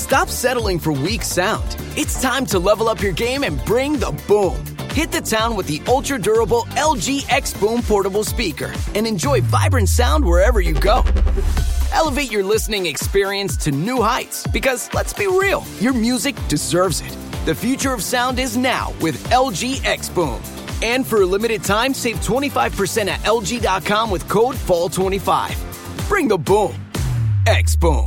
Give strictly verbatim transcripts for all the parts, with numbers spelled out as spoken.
Stop settling for weak sound. It's time to level up your game and bring the boom. Hit the town with the ultra-durable L G X Boom portable speaker and enjoy vibrant sound wherever you go. Elevate your listening experience to new heights because, let's be real, your music deserves it. The future of sound is now with L G X Boom. And for a limited time, save twenty-five percent at L G dot com with code fall twenty-five. Bring the boom. X Boom.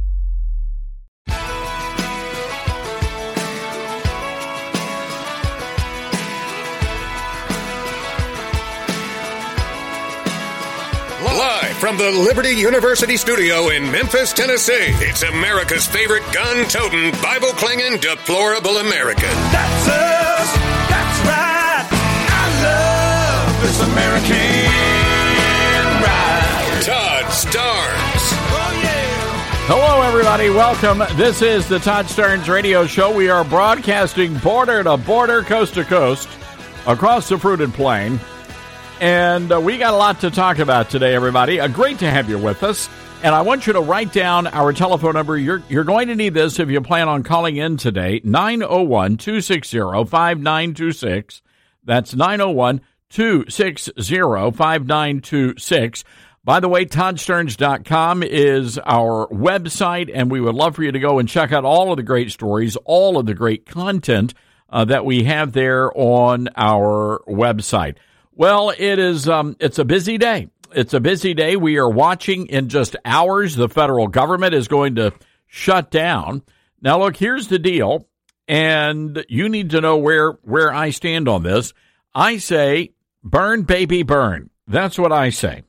Live from the Liberty University studio in Memphis, Tennessee, it's America's favorite gun-toting, Bible-clinging, deplorable American. That's us. That's right. I love this American ride. Todd Starnes. Oh, yeah. Hello, everybody. Welcome. This is the Todd Starnes Radio Show. We are broadcasting border to border, coast to coast, across the fruited plain. And uh, we got a lot to talk about today, everybody. Uh, great to have you with us. And I want you to write down our telephone number. You're you're going to need this if you plan on calling in today. nine oh one, two six zero, five nine two six. That's nine oh one, two six zero, five nine two six. By the way, Todd Starnes dot com is our website, and we would love for you to go and check out all of the great stories, all of the great content uh, that we have there on our website. Well, it is, um, it's a busy day. It's a busy day. We are watching in just hours. The federal government is going to shut down. Now, look, here's the deal, and you need to know where, where I stand on this. I say, burn, baby, burn. That's what I say.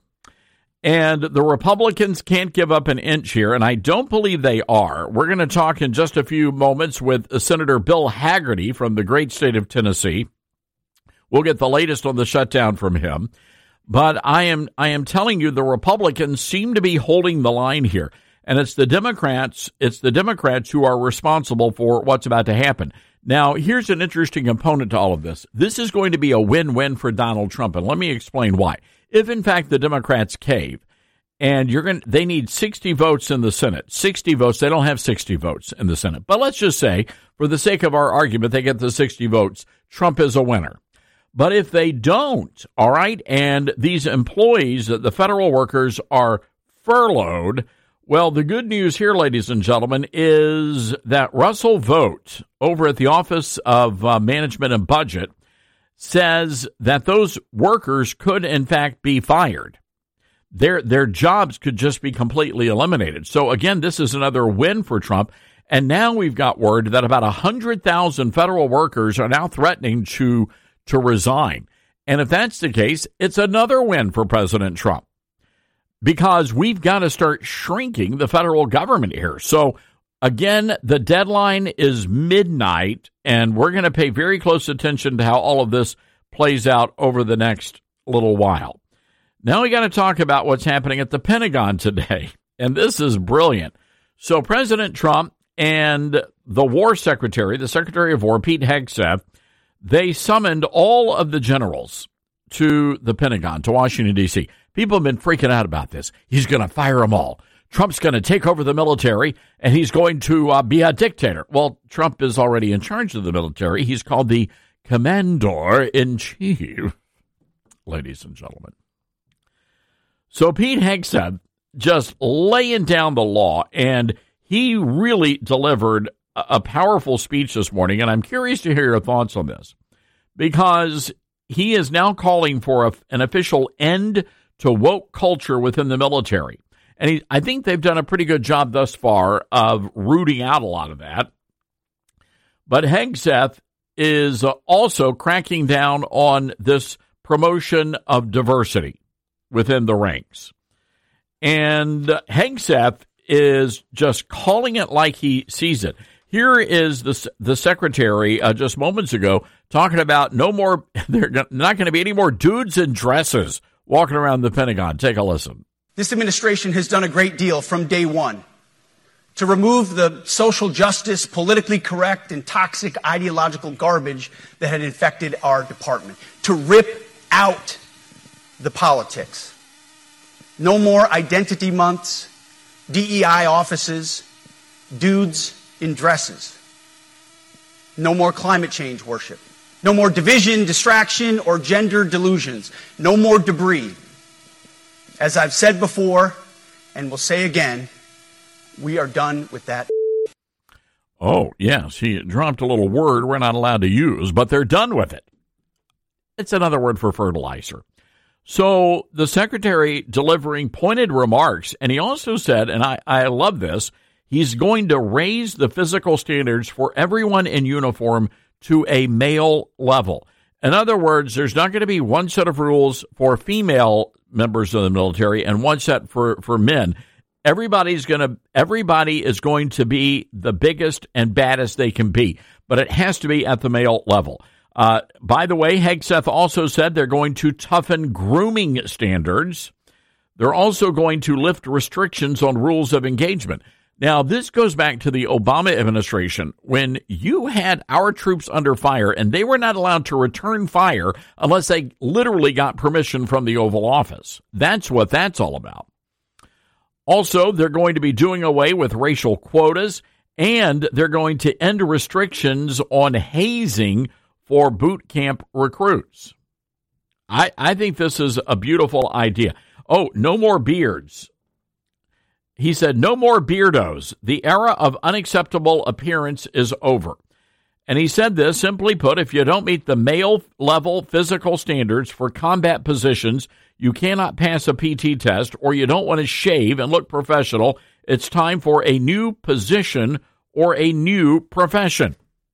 And the Republicans can't give up an inch here, and I don't believe they are. We're going to talk in just a few moments with Senator Bill Hagerty from the great state of Tennessee. We'll get the latest on the shutdown from him. But I am I am telling you, the Republicans seem to be holding the line here. And it's the Democrats, it's the Democrats who are responsible for what's about to happen. Now, here's an interesting component to all of this. This is going to be a win-win for Donald Trump, and let me explain why. If, in fact, the Democrats cave, and you're going, they need sixty votes in the Senate, sixty votes. They don't have sixty votes in the Senate. But let's just say, for the sake of our argument, they get the sixty votes. Trump is a winner. But if they don't, all right, and these employees, the federal workers, are furloughed, well, the good news here, ladies and gentlemen, is that Russell Vought over at the Office of uh, Management and Budget says that those workers could, in fact, be fired. Their, their jobs could just be completely eliminated. So, again, this is another win for Trump. And now we've got word that about one hundred thousand federal workers are now threatening to to resign. And if that's the case, it's another win for President Trump because we've got to start shrinking the federal government here. So, again, the deadline is midnight, and we're going to pay very close attention to how all of this plays out over the next little while. Now we got to talk about what's happening at the Pentagon today, and this is brilliant. So President Trump and the War Secretary, the Secretary of War, Pete Hegseth, they summoned all of the generals to the Pentagon, to Washington, D C. People have been freaking out about this. He's going to fire them all. Trump's going to take over the military, and he's going to uh, be a dictator. Well, Trump is already in charge of the military. He's called the Commander-in-Chief, ladies and gentlemen. So Pete Hegseth just laying down the law, and he really delivered a powerful speech this morning, and I'm curious to hear your thoughts on this, because he is now calling for a, an official end to woke culture within the military. And he, I think they've done a pretty good job thus far of rooting out a lot of that. But Hegseth is also cracking down on this promotion of diversity within the ranks. And Hegseth is just calling it like he sees it. Here is the the secretary uh, just moments ago talking about no more, there's not going to be any more dudes in dresses walking around the Pentagon. Take a listen. This administration has done a great deal from day one to remove the social justice, politically correct, and toxic ideological garbage that had infected our department, to rip out the politics. No more identity months, D E I offices, dudes in dresses. No more climate change worship. No more division, distraction, or gender delusions. No more debris. As I've said before, and will say again, we are done with that. Oh, yes, he dropped a little word we're not allowed to use, but they're done with it. It's another word for fertilizer. So the secretary delivering pointed remarks, and he also said, and I, I love this, he's going to raise the physical standards for everyone in uniform to a male level. In other words, there's not going to be one set of rules for female members of the military and one set for, for men. Everybody's going to, everybody is going to be the biggest and baddest they can be, but it has to be at the male level. Uh, by the way, Hegseth also said they're going to toughen grooming standards. They're also going to lift restrictions on rules of engagement. Now, this goes back to the Obama administration when you had our troops under fire and they were not allowed to return fire unless they literally got permission from the Oval Office. That's what that's all about. Also, they're going to be doing away with racial quotas, and they're going to end restrictions on hazing for boot camp recruits. I, I think this is a beautiful idea. Oh, no more beards. He said, no more beardos. The era of unacceptable appearance is over. And he said this, simply put, if you don't meet the male-level physical standards for combat positions, you cannot pass a P T test, or you don't want to shave and look professional. It's time for a new position or a new profession.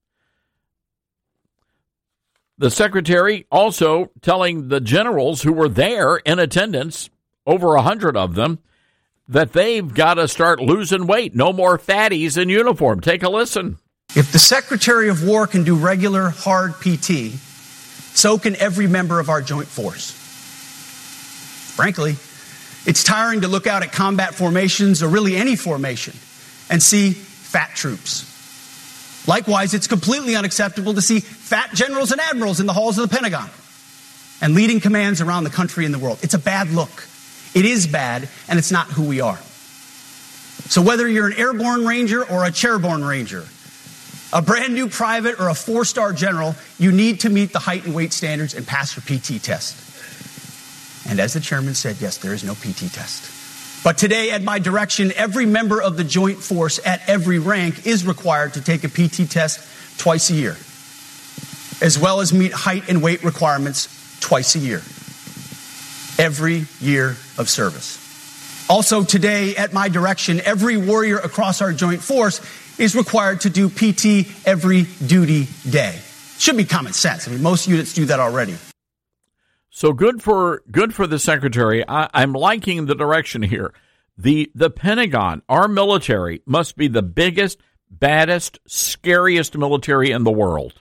The secretary also telling the generals who were there in attendance, over a hundred of them, that they've got to start losing weight. No more fatties in uniform. Take a listen. If the Secretary of War can do regular, hard P T, so can every member of our joint force. Frankly, it's tiring to look out at combat formations, or really any formation, and see fat troops. Likewise, it's completely unacceptable to see fat generals and admirals in the halls of the Pentagon and leading commands around the country and the world. It's a bad look. It is bad, and it's not who we are. So whether you're an airborne ranger or a chairborne ranger, a brand new private or a four-star general, you need to meet the height and weight standards and pass your P T test. And as the chairman said, yes, there is no P T test. But today, at my direction, every member of the joint force at every rank is required to take a P T test twice a year, as well as meet height and weight requirements twice a year, every year of service. Also today, at my direction, every warrior across our joint force is required to do P T every duty day. Should be common sense. I mean, most units do that already. So good for good for the secretary. I, I'm liking the direction here. The the Pentagon, our military, must be the biggest, baddest, scariest military in the world.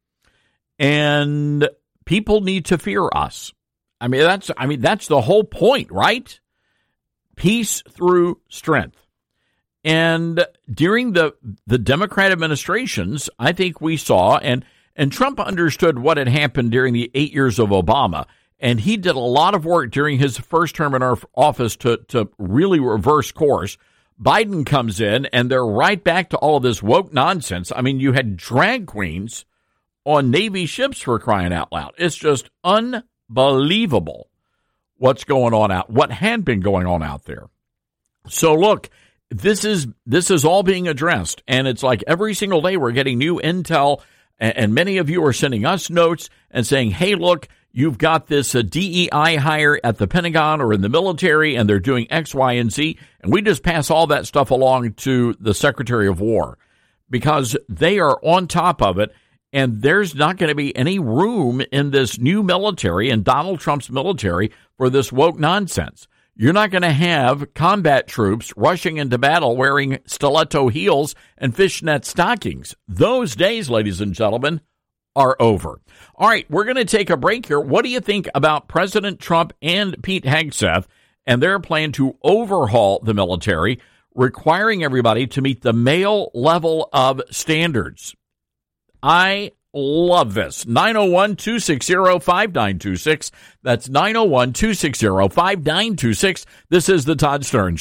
And people need to fear us. I mean, that's I mean that's the whole point, right? Peace through strength. And during the the Democrat administrations, I think we saw, and and Trump understood what had happened during the eight years of Obama. And he did a lot of work during his first term in our office to, to really reverse course. Biden comes in, and they're right back to all of this woke nonsense. I mean, you had drag queens on Navy ships, for crying out loud. It's just unbelievable what's going on out, what had been going on out there. So, look, this is this is all being addressed, and it's like every single day we're getting new intel, and, and many of you are sending us notes and saying, hey, look, you've got this uh, D E I hire at the Pentagon or in the military, and they're doing X, Y, and Z. And we just pass all that stuff along to the Secretary of War because they are on top of it. And there's not going to be any room in this new military and Donald Trump's military for this woke nonsense. You're not going to have combat troops rushing into battle wearing stiletto heels and fishnet stockings. Those days, ladies and gentlemen, are over. All right, we're going to take a break here. What do you think about President Trump and Pete Hegseth and their plan to overhaul the military, requiring everybody to meet the male level of standards? I love this. nine oh one, two six zero, five nine two six. That's nine oh one, two six zero, five nine two six. This is the Todd Stern Show.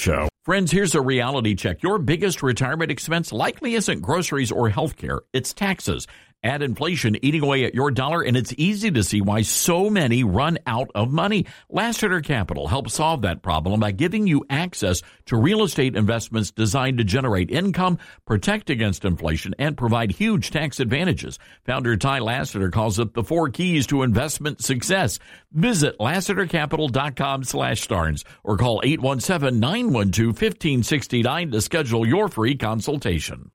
Friends, here's a reality check. Your biggest retirement expense likely isn't groceries or health care. It's taxes. Add inflation eating away at your dollar, and it's easy to see why so many run out of money. Lassiter Capital helps solve that problem by giving you access to real estate investments designed to generate income, protect against inflation, and provide huge tax advantages. Founder Ty Lassiter calls it the four keys to investment success. Visit LassiterCapital.com slash Starnes or call eight one seven, nine one two, one five six nine to schedule your free consultation.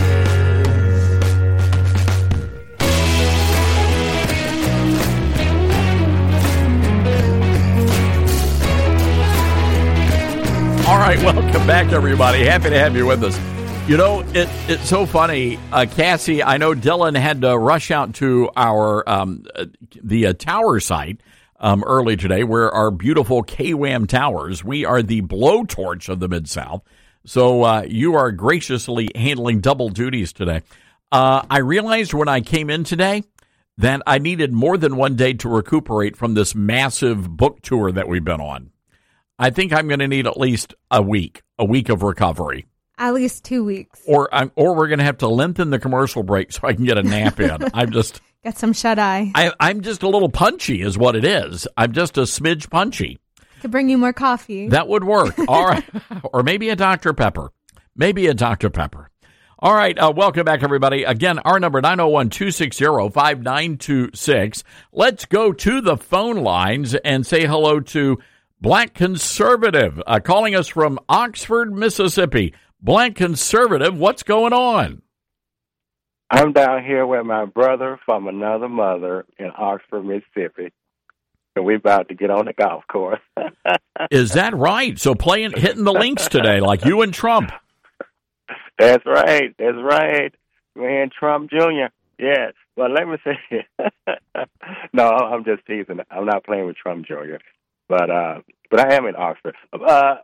All right, welcome back, everybody. Happy to have you with us. You know, it, it's so funny, uh, Cassie. I know Dylan had to rush out to our um, uh, the uh, tower site um, early today, where our beautiful K WAM towers. We are the blowtorch of the Mid-South. So uh, you are graciously handling double duties today. Uh, I realized when I came in today that I needed more than one day to recuperate from this massive book tour that we've been on. I think I'm going to need at least a week, a week of recovery. At least two weeks. Or I'm, or we're going to have to lengthen the commercial break so I can get a nap in. I'm just... Get some shut-eye. I, I'm just a little punchy is what it is. I'm just a smidge punchy. Could bring you more coffee. That would work. All right. Or maybe a Doctor Pepper. Maybe a Doctor Pepper. All right. Uh, welcome back, everybody. Again, our number, nine oh one, two six zero, five nine two six. Let's go to the phone lines and say hello to Black Conservative, uh, calling us from Oxford, Mississippi. Black Conservative, what's going on? I'm down here with my brother from another mother in Oxford, Mississippi, and we're about to get on the golf course. Is that right? So playing, hitting the links today, like you and Trump. That's right. That's right. Me and Trump Junior Yes. Well, let me say, no, I'm just teasing. I'm not playing with Trump Junior But uh, but I am in Oxford. Uh,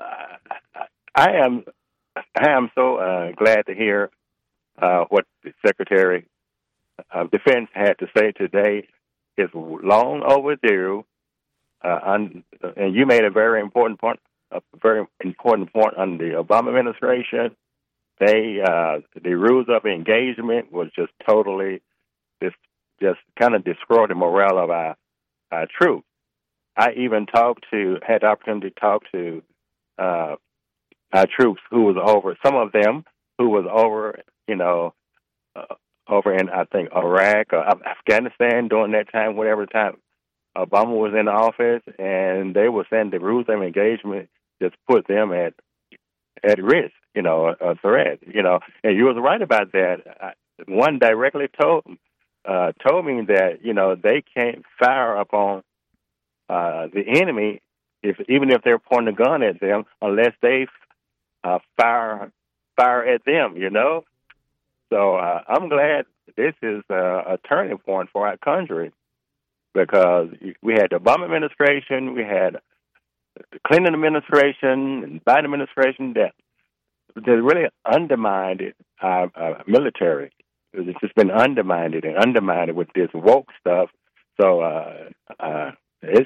I am I am so uh, glad to hear uh, what the Secretary of Defense had to say today. It's long overdue, uh, un- and you made a very important point. A very important point under the Obama administration. They uh, the rules of engagement was just totally just just kind of destroyed the morale of our, our troops. I even talked to, had the opportunity to talk to uh, our troops who was over, some of them who was over, you know, uh, over in, I think, Iraq or Afghanistan during that time, whatever time Obama was in office, and they were saying the rules of engagement just put them at at risk, you know, a, a threat, you know. And you was right about that. I, one directly told uh, told me that, you know, they can't fire upon Uh, the enemy, if even if they're pointing a gun at them, unless they uh, fire fire at them, you know. So uh, I'm glad this is uh, a turning point for our country, because we had the Obama administration, we had the Clinton administration, and Biden administration that that really undermined our uh, military. It's just been undermined and undermined with this woke stuff. So. Uh, uh, It's,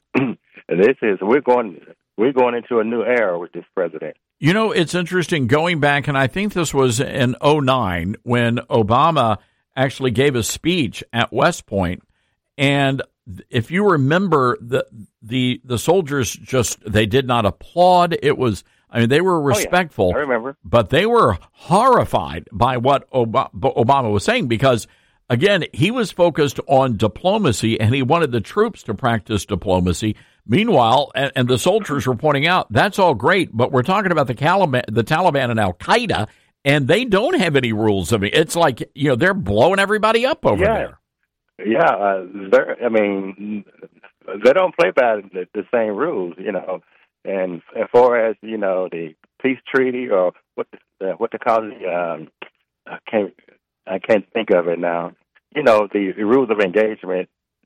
this is we're going we're going into a new era with this president. You know, it's interesting going back, and I think this was in oh nine when Obama actually gave a speech at West Point, and if you remember, the the the soldiers just they did not applaud. It was, I mean, they were respectful. Oh, yeah. I remember, but they were horrified by what Obama was saying, because again, he was focused on diplomacy, and he wanted the troops to practice diplomacy. Meanwhile, and, and the soldiers were pointing out, that's all great, but we're talking about the Taliban, the Taliban and Al-Qaeda, and they don't have any rules. I mean, it's like, you know, they're blowing everybody up over yeah. there. Yeah, uh, I mean, they don't play by the, the same rules, you know. And as far as, you know, the peace treaty, or what the, what they call it, um, I can't I can't think of it now. You know, the, the rules of engagement,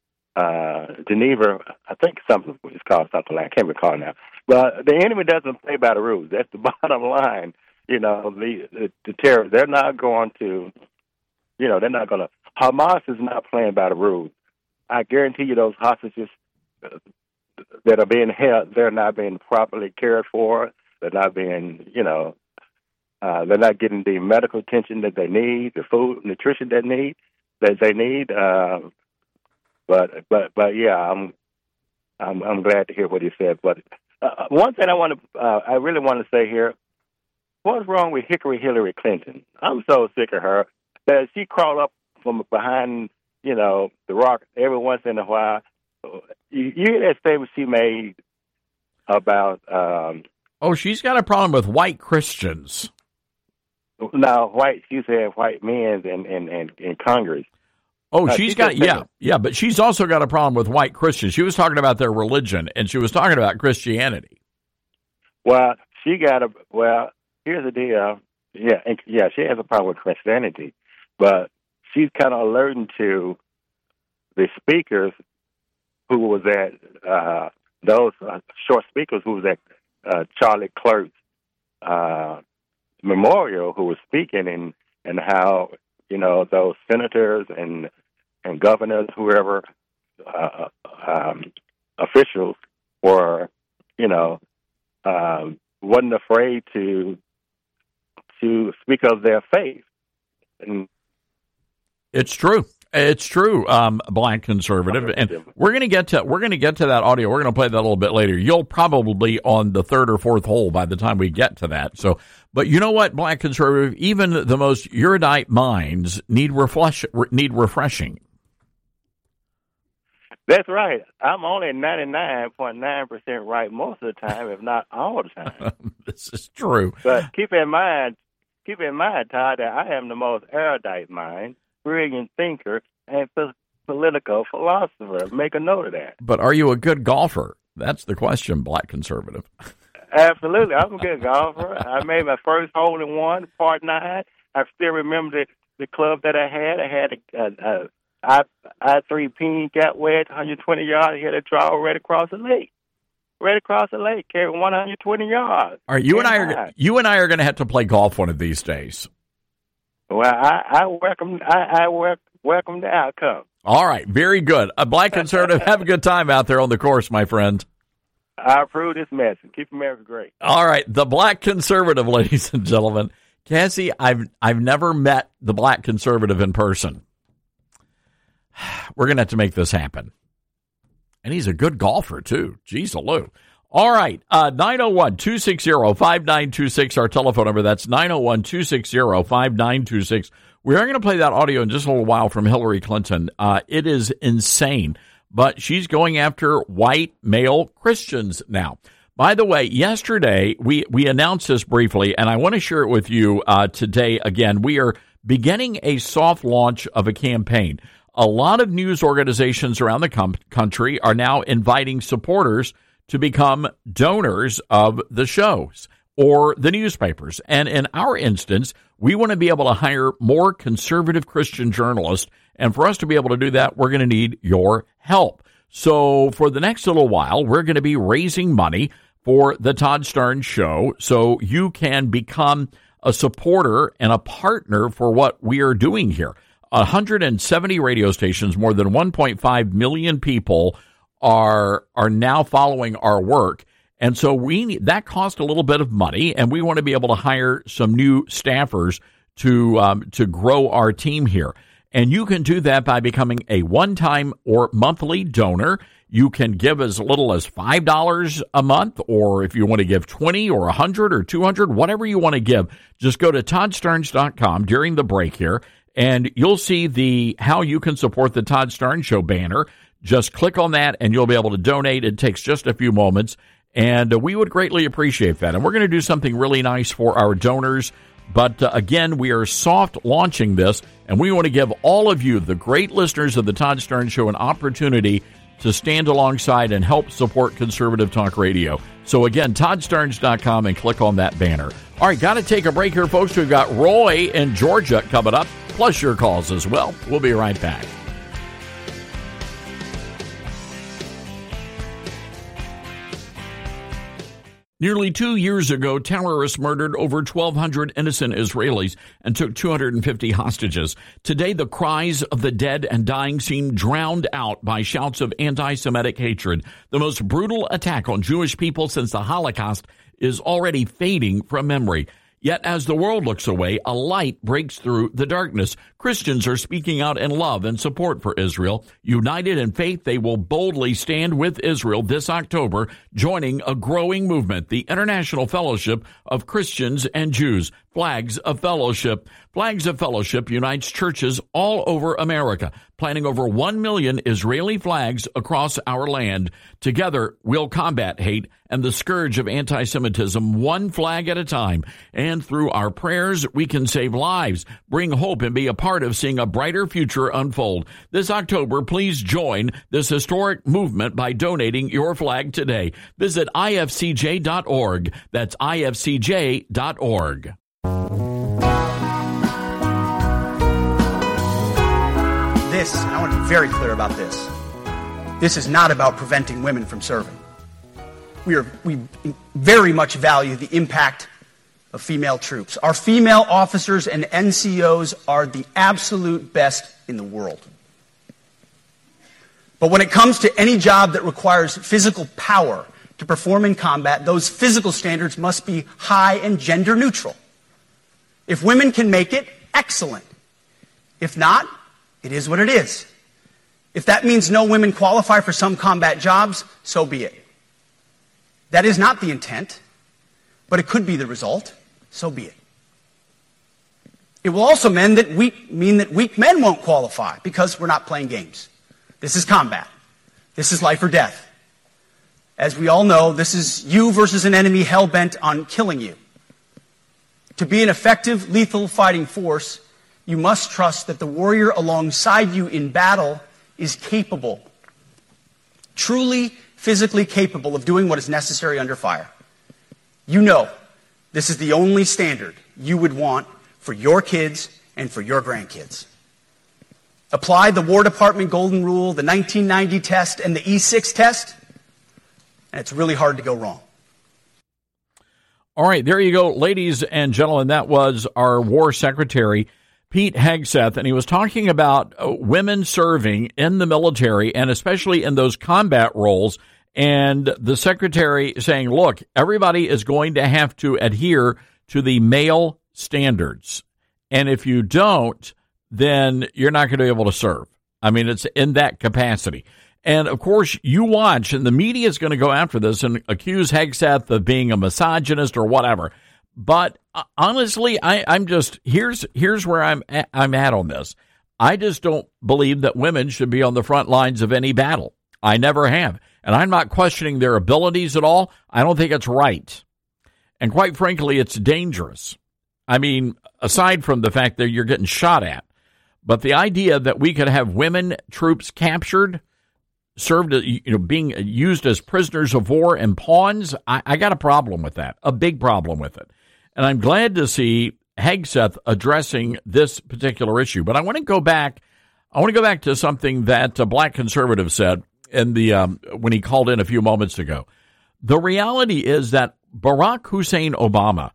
uh, Geneva, I think something is called something like, I can't recall now. But the enemy doesn't play by the rules. That's the bottom line. You know, the, the, the terrorists, they're not going to, you know, they're not going to, Hamas is not playing by the rules. I guarantee you those hostages uh, that are being held, they're not being properly cared for. They're not being, you know, uh, they're not getting the medical attention that they need, the food, nutrition that need that they need. Uh, but but but yeah, I'm I'm I'm glad to hear what he said. But uh, one thing I want to, uh, I really want to say here, what's wrong with Hickory Hillary Clinton? I'm so sick of her that she crawled up from behind, you know, the rock every once in a while. You, you hear that statement she made about? Um, oh, she's got a problem with white Christians. No, white. She said white men in in, in, in Congress. Oh, uh, she's she got, yeah, yeah, but she's also got a problem with white Christians. She was talking about their religion, and she was talking about Christianity. Well, she got a, well, here's the deal. Yeah, and, yeah, she has a problem with Christianity, but she's kind of alerting to the speakers who was at, uh, those uh, short speakers who was at uh, Charlie Clerk's uh, memorial, who was speaking, and, and how, you know, those senators and and governors, whoever, uh, um, officials were, you know, um, wasn't afraid to to speak of their faith. And it's true. It's true, um, Black Conservative, and we're going to get to we're going to get to that audio. We're going to play that a little bit later. You'll probably be on the third or fourth hole by the time we get to that. So, but you know what, Black Conservative, even the most erudite minds need refresh need refreshing. That's right. I'm only ninety-nine point nine percent right most of the time, if not all the time. This is true. But keep in mind, keep in mind, Todd, that I am the most erudite mind, brilliant thinker, and political philosopher. Make a note of that. But are you a good golfer? That's the question, Black Conservative. Absolutely. I'm a good golfer. I made my first hole in one, part nine. I still remember the, the club that I had. I had a, a, a I I three pin, got wedge, one hundred twenty yards, hit a draw right across the lake. Right across the lake, carried one hundred twenty yards. All right, you and I are you and I are going to have to play golf one of these days. Well, I, I welcome I, I welcome, welcome the outcome. All right, very good. A Black Conservative, have a good time out there on the course, my friend. I approve this message. Keep America great. All right, the Black Conservative, ladies and gentlemen. Cassie, I've I've never met the Black Conservative in person. We're going to have to make this happen. And he's a good golfer, too. Jeez, Lou. All right. Uh, nine oh one, two six zero, five nine two six, our telephone number. That's nine oh one, two six zero, five nine two six. We are going to play that audio in just a little while from Hillary Clinton. Uh, it is insane. But she's going after white male Christians now. By the way, yesterday, we, we announced this briefly, and I want to share it with you uh, today again. We are beginning a soft launch of a campaign. A lot of news organizations around the com- country are now inviting supporters to become donors of the shows or the newspapers. And in our instance, we want to be able to hire more conservative Christian journalists. And for us to be able to do that, we're going to need your help. So for the next little while, we're going to be raising money for the Todd Starnes Show so you can become a supporter and a partner for what we are doing here. one hundred seventy radio stations, more than one point five million people are are now following our work. And so we need, that cost a little bit of money, and we want to be able to hire some new staffers to um, to grow our team here. And you can do that by becoming a one-time or monthly donor. You can give as little as five dollars a month, or if you want to give twenty or one hundred or two hundred, whatever you want to give, just go to todd starnes dot com during the break here, and you'll see the how you can support the Todd Starnes Show banner. Just click on that, and you'll be able to donate. It takes just a few moments, and uh, we would greatly appreciate that. And we're going to do something really nice for our donors. But, uh, again, we are soft launching this, and we want to give all of you, the great listeners of the Todd Starnes Show, an opportunity to stand alongside and help support conservative talk radio. So, again, todd starnes dot com and click on that banner. All right, got to take a break here, folks. We've got Roy in Georgia coming up, plus your calls as well. We'll be right back. Nearly two years ago, terrorists murdered over twelve hundred innocent Israelis and took two hundred fifty hostages. Today, the cries of the dead and dying seem drowned out by shouts of anti-Semitic hatred. The most brutal attack on Jewish people since the Holocaust is already fading from memory. Yet as the world looks away, a light breaks through the darkness. Christians are speaking out in love and support for Israel. United in faith, they will boldly stand with Israel this October, joining a growing movement, the International Fellowship of Christians and Jews. Flags of Fellowship. Flags of Fellowship unites churches all over America, planting over one million Israeli flags across our land. Together, we'll combat hate and the scourge of anti-Semitism one flag at a time. And through our prayers, we can save lives, bring hope, and be a part of seeing a brighter future unfold. This October, please join this historic movement by donating your flag today. Visit I F C J dot org. That's I F C J dot org. This, and I want to be very clear about this, this is not about preventing women from serving. We are we very much value the impact of female troops. Our female officers and N C Os are the absolute best in the world. But when it comes to any job that requires physical power to perform in combat, those physical standards must be high and gender neutral. If women can make it, excellent. If not, it is what it is. If that means no women qualify for some combat jobs, so be it. That is not the intent, but it could be the result, so be it. It will also mean that weak, mean that weak men won't qualify because we're not playing games. This is combat. This is life or death. As we all know, this is you versus an enemy hell-bent on killing you. To be an effective, lethal fighting force, you must trust that the warrior alongside you in battle is capable, truly physically capable of doing what is necessary under fire. You know this is the only standard you would want for your kids and for your grandkids. Apply the War Department Golden Rule, the nineteen ninety test, and the E six test, and it's really hard to go wrong. All right, there you go, ladies and gentlemen. That was our War Secretary, Pete Hegseth, and he was talking about uh, women serving in the military and especially in those combat roles. And the Secretary saying, look, everybody is going to have to adhere to the male standards. And if you don't, then you're not going to be able to serve. I mean, it's in that capacity. And, of course, you watch, and the media is going to go after this and accuse Hegseth of being a misogynist or whatever. But uh, honestly, I, I'm just here's here's where I'm at, I'm at on this. I just don't believe that women should be on the front lines of any battle. I never have, and I'm not questioning their abilities at all. I don't think it's right, and quite frankly, it's dangerous. I mean, aside from the fact that you're getting shot at, but the idea that we could have women troops captured, served, you know, being used as prisoners of war and pawns, I, I got a problem with that, a big problem with it. And I'm glad to see Hegseth addressing this particular issue. But I want to go back. I want to go back to something that a black conservative said in the um, when he called in a few moments ago. The reality is that Barack Hussein Obama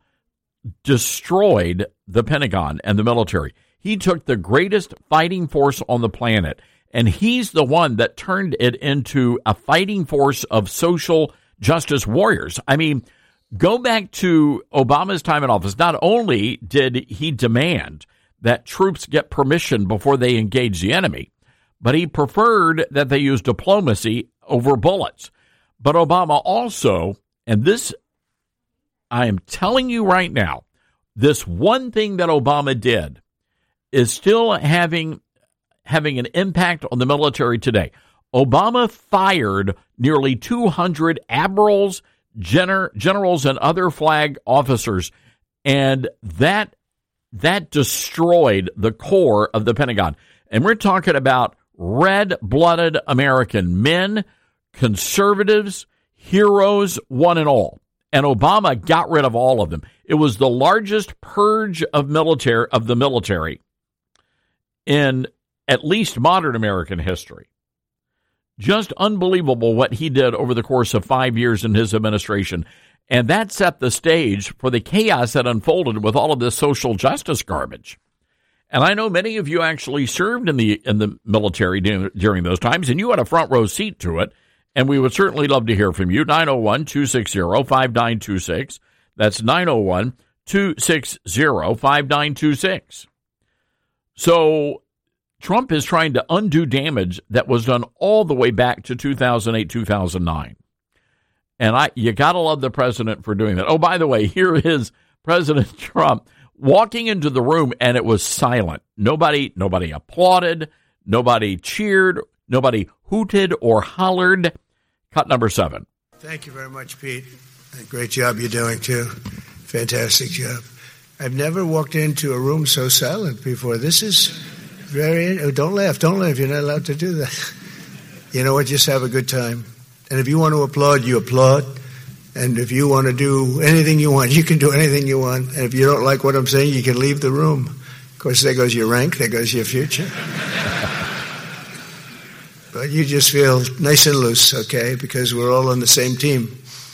destroyed the Pentagon and the military. He took the greatest fighting force on the planet, and he's the one that turned it into a fighting force of social justice warriors. I mean, go back to Obama's time in office. Not only did he demand that troops get permission before they engage the enemy, but he preferred that they use diplomacy over bullets. But Obama also, and this, I am telling you right now, this one thing that Obama did is still having having an impact on the military today. Obama fired nearly two hundred admirals, gener- generals, and other flag officers, and that that destroyed the core of the Pentagon. And we're talking about red-blooded American men, conservatives, heroes, one and all. And Obama got rid of all of them. It was the largest purge of military of the military in at least modern American history. Just unbelievable what he did over the course of five years in his administration. And that set the stage for the chaos that unfolded with all of this social justice garbage. And I know many of you actually served in the in the military during, during those times, and you had a front row seat to it. And we would certainly love to hear from you. nine oh one, two six zero, five nine two six. That's nine oh one, two six zero, five nine two six. So Trump is trying to undo damage that was done all the way back to two thousand eight, two thousand nine. And I, you got to love the president for doing that. Oh, by the way, here is President Trump walking into the room, and it was silent. Nobody, nobody applauded, nobody cheered, nobody hooted or hollered. Cut number seven. Thank you very much, Pete. Great job you're doing, too. Fantastic job. I've never walked into a room so silent before. This is very... Oh, don't laugh. Don't laugh. You're not allowed to do that. You know what? Just have a good time. And if you want to applaud, you applaud. And if you want to do anything you want, you can do anything you want. And if you don't like what I'm saying, you can leave the room. Of course, there goes your rank. There goes your future. But you just feel nice and loose, okay? Because we're all on the same team.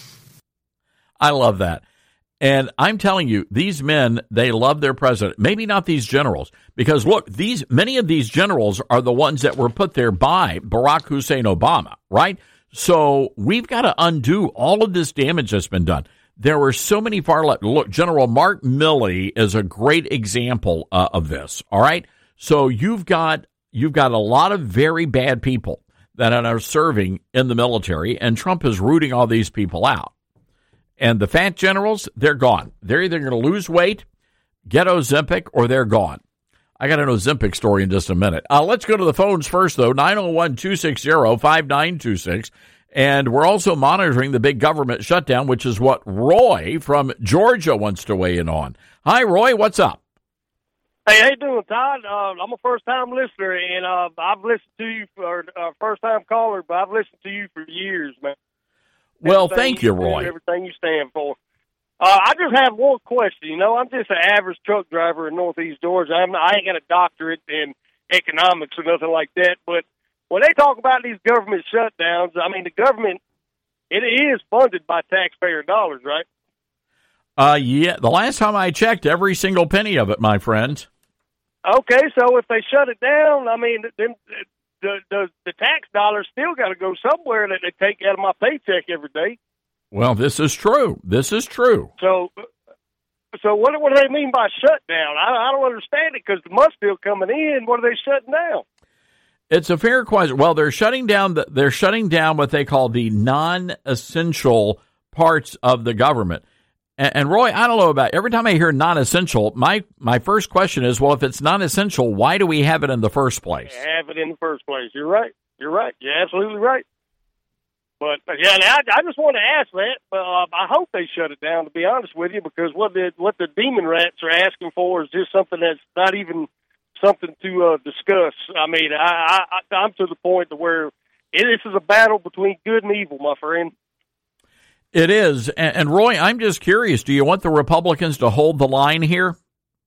I love that. And I'm telling you, these men, they love their president. Maybe not these generals. Because, look, these many of these generals are the ones that were put there by Barack Hussein Obama, right? So we've got to undo all of this damage that's been done. There were so many far left. Look, General Mark Milley is a great example uh, of this, all right? So you've got you've got a lot of very bad people that are serving in the military, and Trump is rooting all these people out. And the fat generals, they're gone. They're either going to lose weight, get Ozempic, or they're gone. I got an Ozempic story in just a minute. Uh, let's go to the phones first, though, nine oh one, two six zero, five nine two six. And we're also monitoring the big government shutdown, which is what Roy from Georgia wants to weigh in on. Hi, Roy. What's up? Hey, how you doing, Todd? Uh, I'm a first-time listener, and uh, I've listened to you for uh, first-time caller, but I've listened to you for years, man. Well, everything thank you, Roy. Do, everything you stand for. Uh, I just have one question. You know, I'm just an average truck driver in Northeast Georgia. I'm, I ain't got a doctorate in economics or nothing like that. But when they talk about these government shutdowns, I mean, the government, it is funded by taxpayer dollars, right? Uh, yeah. The last time I checked, every single penny of it, my friend. Okay, so if they shut it down, I mean, then the the, the tax dollars still got to go somewhere that they take out of my paycheck every day. Well, this is true. This is true. So, so what, what do they mean by shutdown? I, I don't understand it because the money's still coming in. What are they shutting down? It's a fair question. Well, they're shutting down. The, they're shutting down what they call the non-essential parts of the government. And, and Roy, I don't know about every time I hear non-essential, my my first question is, well, if it's non-essential, why do we have it in the first place? Have it in the first place. You're right. You're right. You're absolutely right. But, yeah, I, I just want to ask that. Uh, I hope they shut it down, to be honest with you, because what the, what the demon rats are asking for is just something that's not even something to uh, discuss. I mean, I, I, I'm to the point to where it, this is a battle between good and evil, my friend. It is. And, and, Roy, I'm just curious, do you want the Republicans to hold the line here?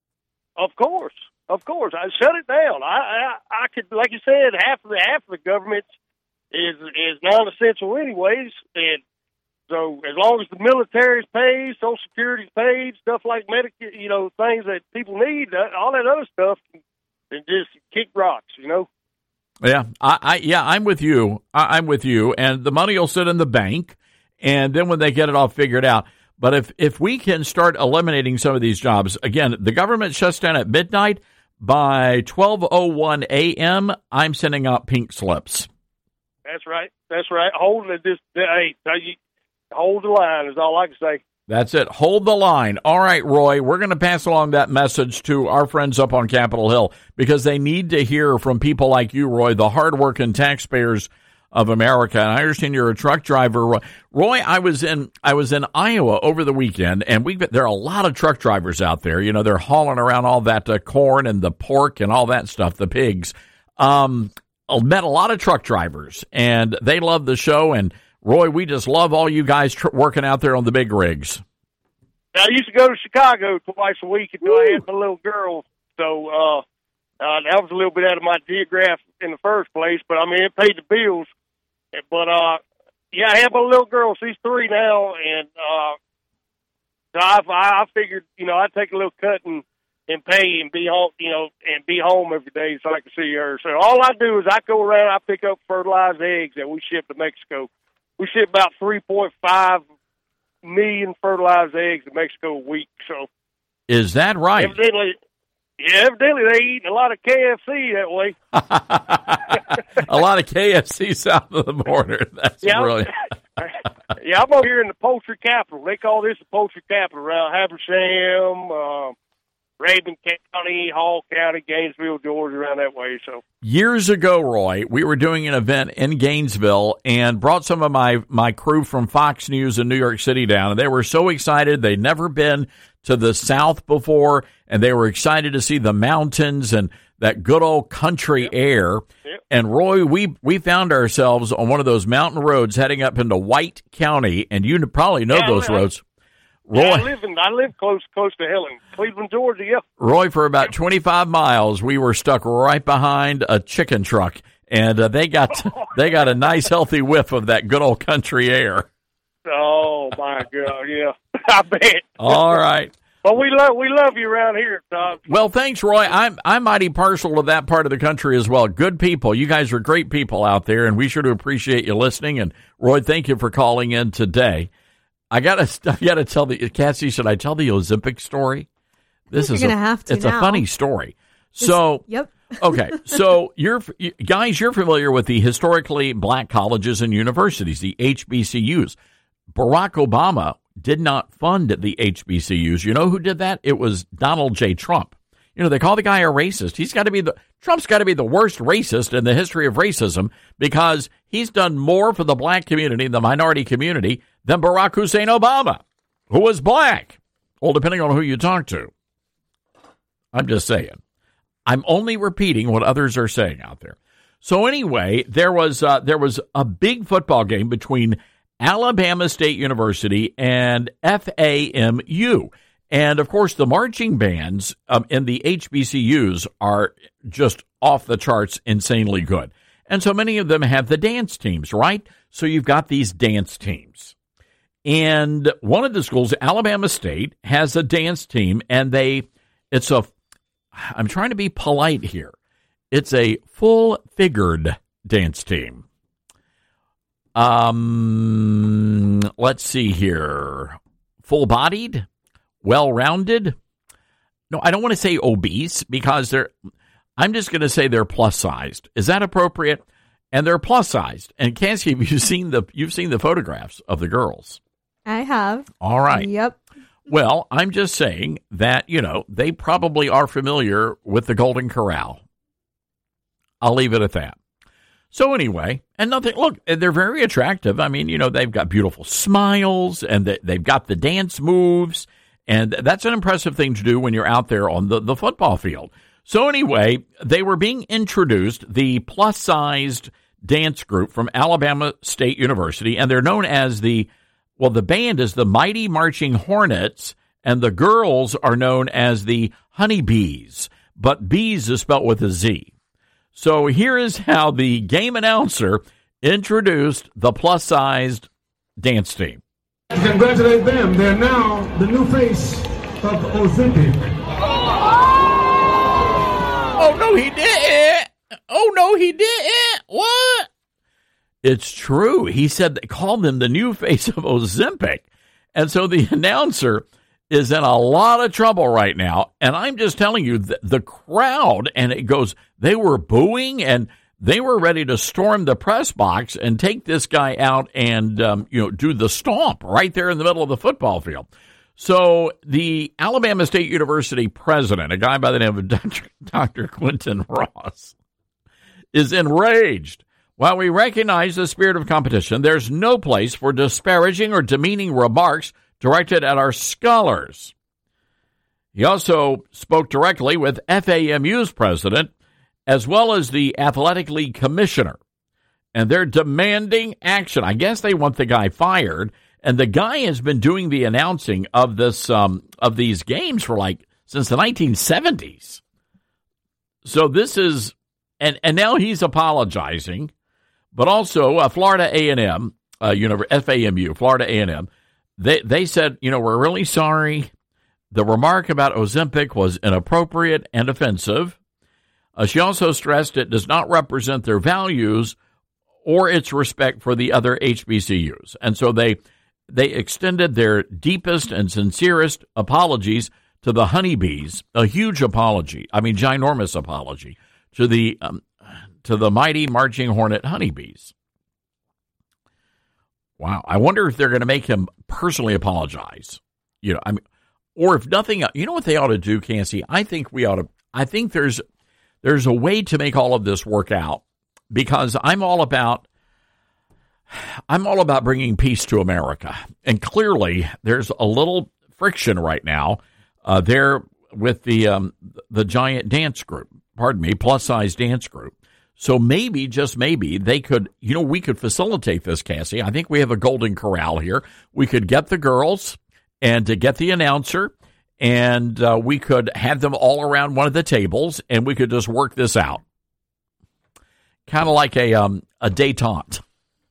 Of course. Of course. I shut it down. I, I, I could, like you said, half of the, half of the government is is non-essential anyways, and so as long as the military's paid, Social Security's paid, stuff like Medicare, you know, things that people need, all that other stuff, and just kick rocks, you know. Yeah, I, I yeah, I'm with you. I, I'm with you, and the money will sit in the bank, and then when they get it all figured out. But if if we can start eliminating some of these jobs, again, the government shuts down at midnight. By twelve oh one a.m., I'm sending out pink slips. That's right. That's right. Hold it. Just hey, hold the line is all I can say. That's it. Hold the line. All right, Roy. We're going to pass along that message to our friends up on Capitol Hill because they need to hear from people like you, Roy, the hardworking taxpayers of America. And I understand you're a truck driver, Roy. Roy, I was in I was in Iowa over the weekend, and we there are a lot of truck drivers out there. You know, they're hauling around all that uh, corn and the pork and all that stuff, the pigs. Um. I've met a lot of truck drivers, and they love the show. And, Roy, we just love all you guys tr- working out there on the big rigs. I used to go to Chicago twice a week until Woo. I had my little girl. So uh, uh, that was a little bit out of my geograph in the first place. But, I mean, it paid the bills. But, uh, yeah, I have my little girl. She's three now. And uh, so I, I figured, you know, I'd take a little cut in, and pay and be home, you know, and be home every day so I can see her. So all I do is I go around, I pick up fertilized eggs that we ship to Mexico. We ship about three point five million fertilized eggs to Mexico a week. So is that right? Evidently, yeah, evidently they eat a lot of K F C that way. A lot of K F C south of the border. That's yeah, brilliant. Yeah, I'm over here in the poultry capital. They call this the poultry capital around Habersham, uh, Rabun County, Hall County, Gainesville, Georgia, around that way. So years ago, Roy, we were doing an event in Gainesville and brought some of my, my crew from Fox News in New York City down, and they were so excited. They'd never been to the South before, and they were excited to see the mountains and that good old country yep. air. Yep. And, Roy, we we found ourselves on one of those mountain roads heading up into White County, and you probably know yeah, those I, roads. Roy, yeah, I live in, I live close close to Helen, Cleveland, Georgia. Yeah. Roy, for about twenty-five miles, we were stuck right behind a chicken truck, and uh, they got they got a nice healthy whiff of that good old country air. Oh my God! Yeah, I bet. All right. Well, we love we love you around here, Todd. Well, thanks, Roy. I'm I'm mighty partial to that part of the country as well. Good people. You guys are great people out there, and we sure do appreciate you listening. And Roy, thank you for calling in today. I gotta I gotta tell the Cassie. Should I tell the Ozempic story? This You're is gonna a, have to It's now. a funny story. So yep. okay, so you're you, guys, you're familiar with the historically black colleges and universities, the H B C Us. Barack Obama did not fund the H B C Us. You know who did that? It was Donald J. Trump. You know, they call the guy a racist. He's got to be the Trump's got to be the worst racist in the history of racism because he's done more for the black community, the minority community, than Barack Hussein Obama, who was black. Well, depending on who you talk to. I'm just saying. I'm only repeating what others are saying out there. So anyway, there was uh, there was a big football game between Alabama State University and F A M U. And, of course, the marching bands um, in the H B C Us are just off the charts, insanely good. And so many of them have the dance teams, right? So you've got these dance teams. And one of the schools, Alabama State, has a dance team, and they, it's a, I'm trying to be polite here. It's a full-figured dance team. Um, let's see here. Full-bodied, well-rounded. No, I don't want to say obese because they're, I'm just going to say they're plus-sized. Is that appropriate? And they're plus-sized. And Cassie, you've seen the, you've seen the photographs of the girls. I have. All right. Yep. Well, I'm just saying that, you know, they probably are familiar with the Golden Corral. I'll leave it at that. So anyway, and nothing, look, they're very attractive. I mean, you know, they've got beautiful smiles and they've got the dance moves. And that's an impressive thing to do when you're out there on the, the football field. So anyway, they were being introduced, the plus-sized dance group from Alabama State University, and they're known as the, well, the band is the Mighty Marching Hornets, and the girls are known as the Honeybees, but bees is spelled with a Z. So here is how the game announcer introduced the plus-sized dance team. Congratulate them. They're now the new face of Ozempic. Oh, no, he didn't. Oh, no, he didn't. What? It's true. He said they called them the new face of Ozempic. And so the announcer is in a lot of trouble right now. And I'm just telling you, the, the crowd, and it goes, they were booing and they were ready to storm the press box and take this guy out and, um, you know, do the stomp right there in the middle of the football field. So the Alabama State University president, a guy by the name of Doctor Doctor Quentin Ross, is enraged. While we recognize the spirit of competition, there's no place for disparaging or demeaning remarks directed at our scholars. He also spoke directly with F A M U's president, as well as the athletic league commissioner, and they're demanding action. I guess they want the guy fired, and the guy has been doing the announcing of this um, of these games for like since the nineteen seventies. So this is, and and now he's apologizing, but also uh, Florida A and M, uh, you know, F A M U, Florida A and M. They they said, you know, we're really sorry. The remark about Ozempic was inappropriate and offensive. Uh, she also stressed it does not represent their values or its respect for the other H B C Us. And so they they extended their deepest and sincerest apologies to the honeybees, a huge apology, I mean, ginormous apology, to the um, to the mighty marching hornet honeybees. Wow. I wonder if they're going to make him personally apologize. You know, I mean, or if nothing, you know what they ought to do, Cassie? I think we ought to, I think there's, there's a way to make all of this work out, because I'm all about, I'm all about bringing peace to America. And clearly there's a little friction right now uh, there with the, um, the giant dance group, pardon me, plus size dance group. So maybe, just maybe, they could, you know, we could facilitate this, Cassie. I think we have a golden corral here. We could get the girls and to get the announcer, and uh, we could have them all around one of the tables, and we could just work this out. Kind of like a um, a détente.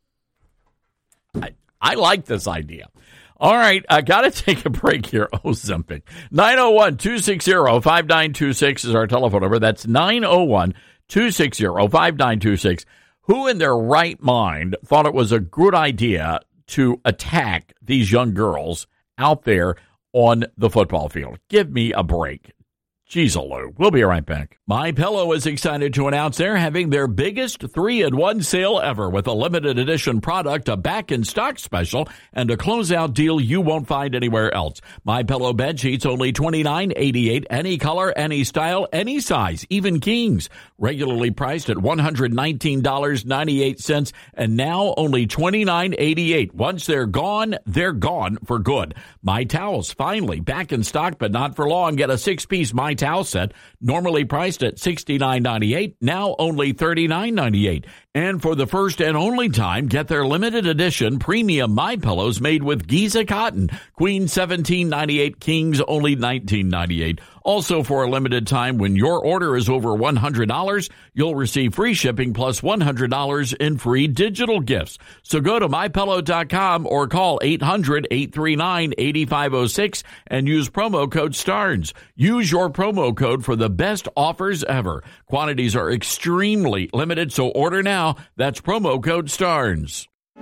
I, I like this idea. All right, I got to take a break here. Ozempic. nine oh one, two six zero, five nine two six is our telephone number. That's nine oh one, two six zero, five nine two six. Who in their right mind thought it was a good idea to attack these young girls out there on the football field? Give me a break. Jeez, Lou. We'll be right back. MyPillow is excited to announce they're having their biggest three in one sale ever with a limited edition product, a back-in-stock special, and a closeout deal you won't find anywhere else. MyPillow bed sheets only twenty-nine eighty-eight, any color, any style, any size, even kings. Regularly priced at one hundred nineteen ninety-eight, and now only twenty-nine eighty-eight. Once they're gone, they're gone for good. My Towels, finally back in stock, but not for long. Get a six-piece My Towel set, normally priced at sixty-nine ninety-eight, now only thirty-nine ninety-eight. And for the first and only time, get their limited edition premium My Pillows made with Giza cotton. Queen seventeen ninety-eight, kings only nineteen ninety-eight. Also, for a limited time, when your order is over one hundred dollars, you'll receive free shipping plus one hundred dollars in free digital gifts. So go to my pillow dot com or call eight hundred, eight three nine, eight five zero six and use promo code STARNS. Use your promo code for the best offers ever. Quantities are extremely limited, so order now. That's promo code STARNS.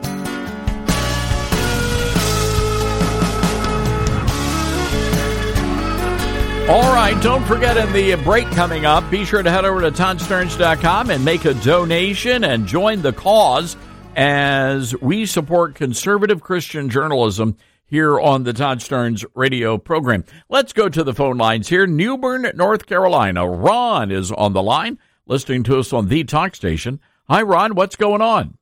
All right, don't forget, in the break coming up, be sure to head over to todd stearns dot com and make a donation and join the cause as we support conservative Christian journalism here on the Todd Stearns radio program. Let's go to the phone lines here. New Bern, North Carolina. Ron is on the line, listening to us on the talk station. Hi, Ron. What's going on?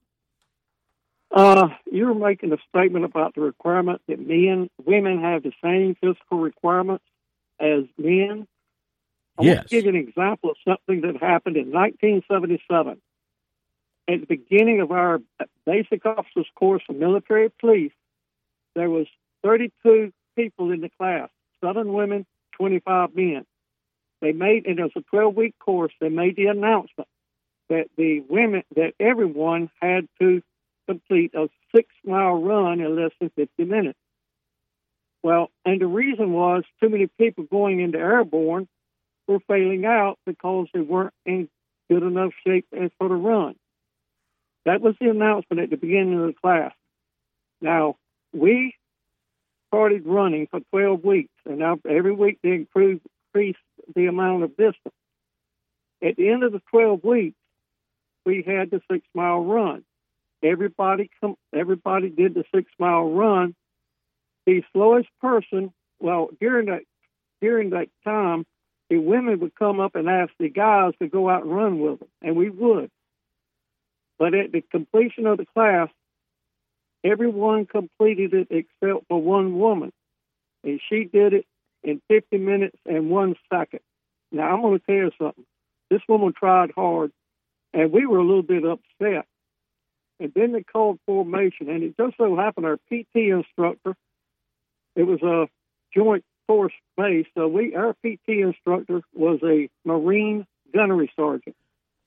Uh, you were making a statement about the requirement that men, women have the same physical requirements as men. I yes. want to give you an example of something that happened in nineteen seventy-seven. At the beginning of our basic officers course for military police, there was thirty-two people in the class, seven women, twenty-five men. They made, and it was a twelve-week course, they made the announcement that the women, that everyone had to complete a six-mile run in less than fifty minutes. Well, and the reason was too many people going into airborne were failing out because they weren't in good enough shape for the run. That was the announcement at the beginning of the class. Now, we started running for twelve weeks, and now every week they increased the amount of distance. At the end of the twelve weeks, we had the six-mile run. Everybody, com- everybody did the six-mile run. The slowest person, well, during that during that time, the women would come up and ask the guys to go out and run with them, and we would. But at the completion of the class, everyone completed it except for one woman, and she did it in fifty minutes and one second. Now, I'm going to tell you something. This woman tried hard, and we were a little bit upset. And then they called formation, and it just so happened our P T instructor, it was a joint force base, so we our P T instructor was a Marine gunnery sergeant.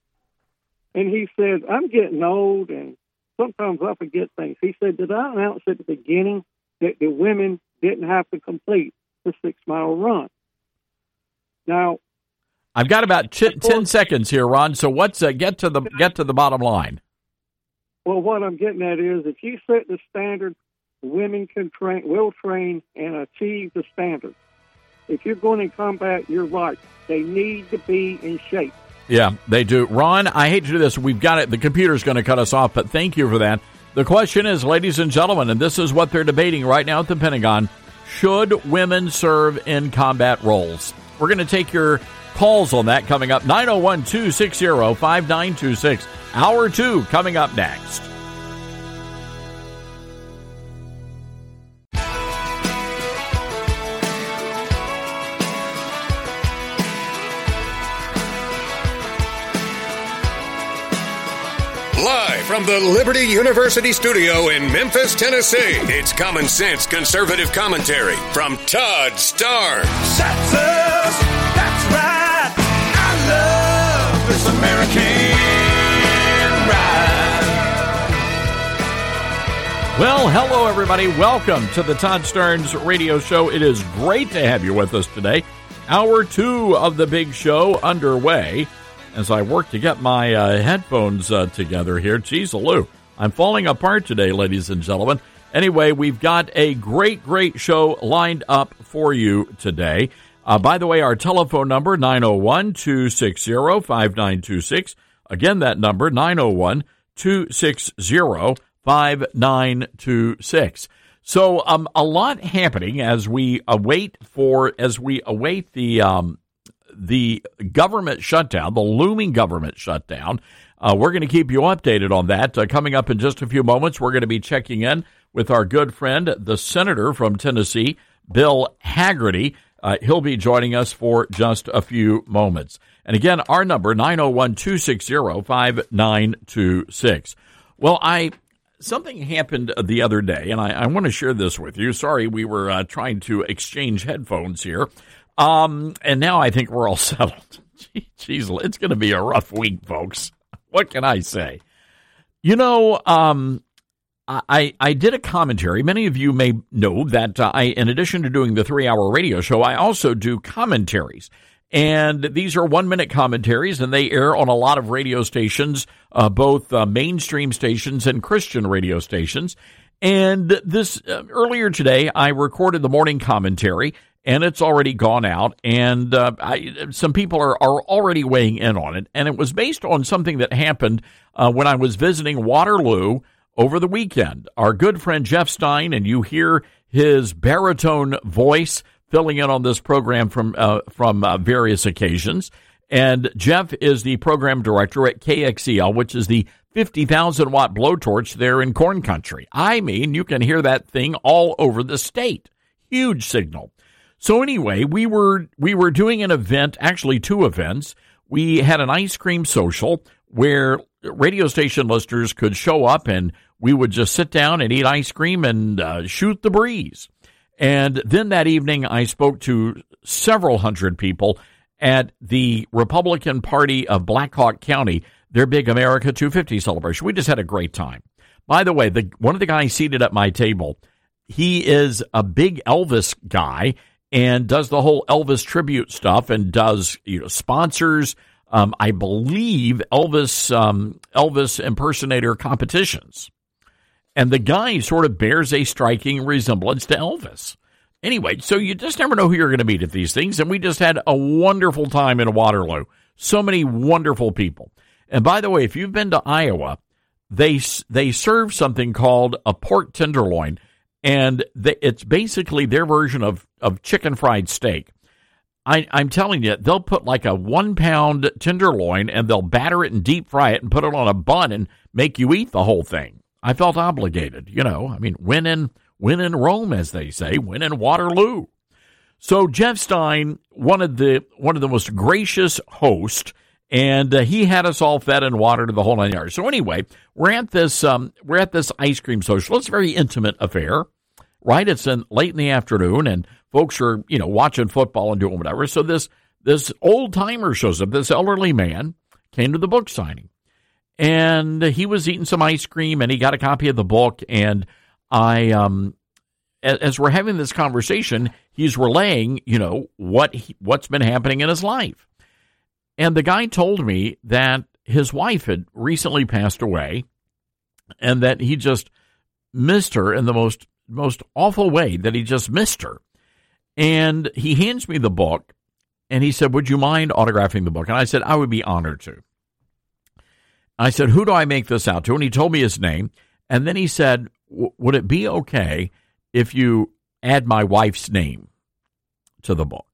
And he said, I'm getting old, and sometimes I forget things. He said, did I announce at the beginning that the women didn't have to complete? the six-mile run. Now, I've got about t- ten seconds here, Ron. So what's uh, get to the get to the bottom line? Well, what I'm getting at is, if you set the standard, women can train, will train, and achieve the standard. If you're going in combat, you're right. They need to be in shape. Yeah, they do. Ron, I hate to do this. We've got it. The computer's going to cut us off, but thank you for that. The question is, ladies and gentlemen, and this is what they're debating right now at the Pentagon, should women serve in combat roles? We're going to take your calls on that coming up. nine oh one, two six zero, five nine two six. Hour two coming up next. Live from the Liberty University studio in Memphis, Tennessee, it's Common Sense Conservative Commentary from Todd Starnes. That's us. That's right. I love this American ride. Well, hello, everybody. Welcome to the Todd Starnes Radio Show. It is great to have you with us today. Hour two of the big show underway. As I work to get my uh, headphones uh, together here. Jeez-a-loo. I'm falling apart today, ladies and gentlemen. Anyway, we've got a great, great show lined up for you today. Uh, by the way, our telephone number, nine oh one, two six zero, five nine two six. Again, that number, nine oh one, two six zero, five nine two six. So um, a lot happening as we await for, as we await the... Um, the government shutdown, the looming government shutdown. Uh, we're going to keep you updated on that. Uh, coming up in just a few moments, we're going to be checking in with our good friend, the senator from Tennessee, Bill Hagerty. Uh, he'll be joining us for just a few moments. And again, our number, nine oh one, two six zero, five nine two six. Well, I something happened the other day, and I, I want to share this with you. Sorry, we were uh, trying to exchange headphones here. Um, and now I think we're all settled. Jeez, it's going to be a rough week, folks. What can I say? You know, um, I I did a commentary. Many of you may know that uh, I, in addition to doing the three-hour radio show, I also do commentaries. And these are one-minute commentaries, and they air on a lot of radio stations, uh, both uh, mainstream stations and Christian radio stations. And this uh, earlier today, I recorded the morning commentary, and it's already gone out, and uh, I, some people are, are already weighing in on it. And it was based on something that happened uh, when I was visiting Waterloo over the weekend. Our good friend Jeff Stein, and you hear his baritone voice filling in on this program from uh, from uh, various occasions. And Jeff is the program director at K X E L, which is the fifty thousand watt blowtorch there in Corn Country. I mean, you can hear that thing all over the state. Huge signal. So anyway, we were we were doing an event, actually two events. We had an ice cream social where radio station listeners could show up, and we would just sit down and eat ice cream and uh, shoot the breeze. And then that evening, I spoke to several hundred people at the Republican Party of Black Hawk County, their big America two fifty celebration. We just had a great time. By the way, the one of the guys seated at my table, he is a big Elvis guy and does the whole Elvis tribute stuff and does, you know, sponsors, um, I believe, Elvis um, Elvis impersonator competitions. And the guy sort of bears a striking resemblance to Elvis. Anyway, so you just never know who you're going to meet at these things. And we just had a wonderful time in Waterloo. So many wonderful people. And by the way, if you've been to Iowa, they they serve something called a pork tenderloin. And they, it's basically their version of, of chicken fried steak. I, I'm telling you, they'll put like a one-pound tenderloin, and they'll batter it and deep fry it and put it on a bun and make you eat the whole thing. I felt obligated, you know. I mean, win in, win in Rome, as they say, win in Waterloo. So Jeff Stein, one of the one of the most gracious hosts, and uh, he had us all fed and watered to the whole nine yards. So anyway, we're at this um, we're at this ice cream social. It's a very intimate affair, right? It's in late in the afternoon, and folks are, you know, watching football and doing whatever. So this this old timer shows up. This elderly man came to the book signing. And he was eating some ice cream, and he got a copy of the book, and I um, as, as we're having this conversation, he's relaying, you know, what he, what's been happening in his life. And the guy told me that his wife had recently passed away and that he just missed her in the most most awful way, that he just missed her. And he hands me the book, and he said, would you mind autographing the book? And I said, I would be honored to. I said, who do I make this out to? And he told me his name. And then he said, would it be okay if you add my wife's name to the book?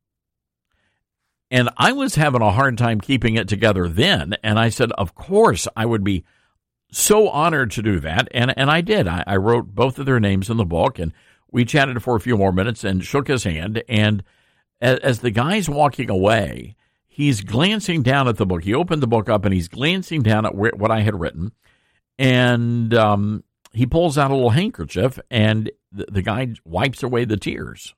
And I was having a hard time keeping it together then. And I said, of course, I would be so honored to do that. And and I did. I, I wrote both of their names in the book, and we chatted for a few more minutes and shook his hand. And as, as the guy's walking away, he's glancing down at the book. He opened the book up, and he's glancing down at where, what I had written. And um, he pulls out a little handkerchief, and the, the guy wipes away the tears.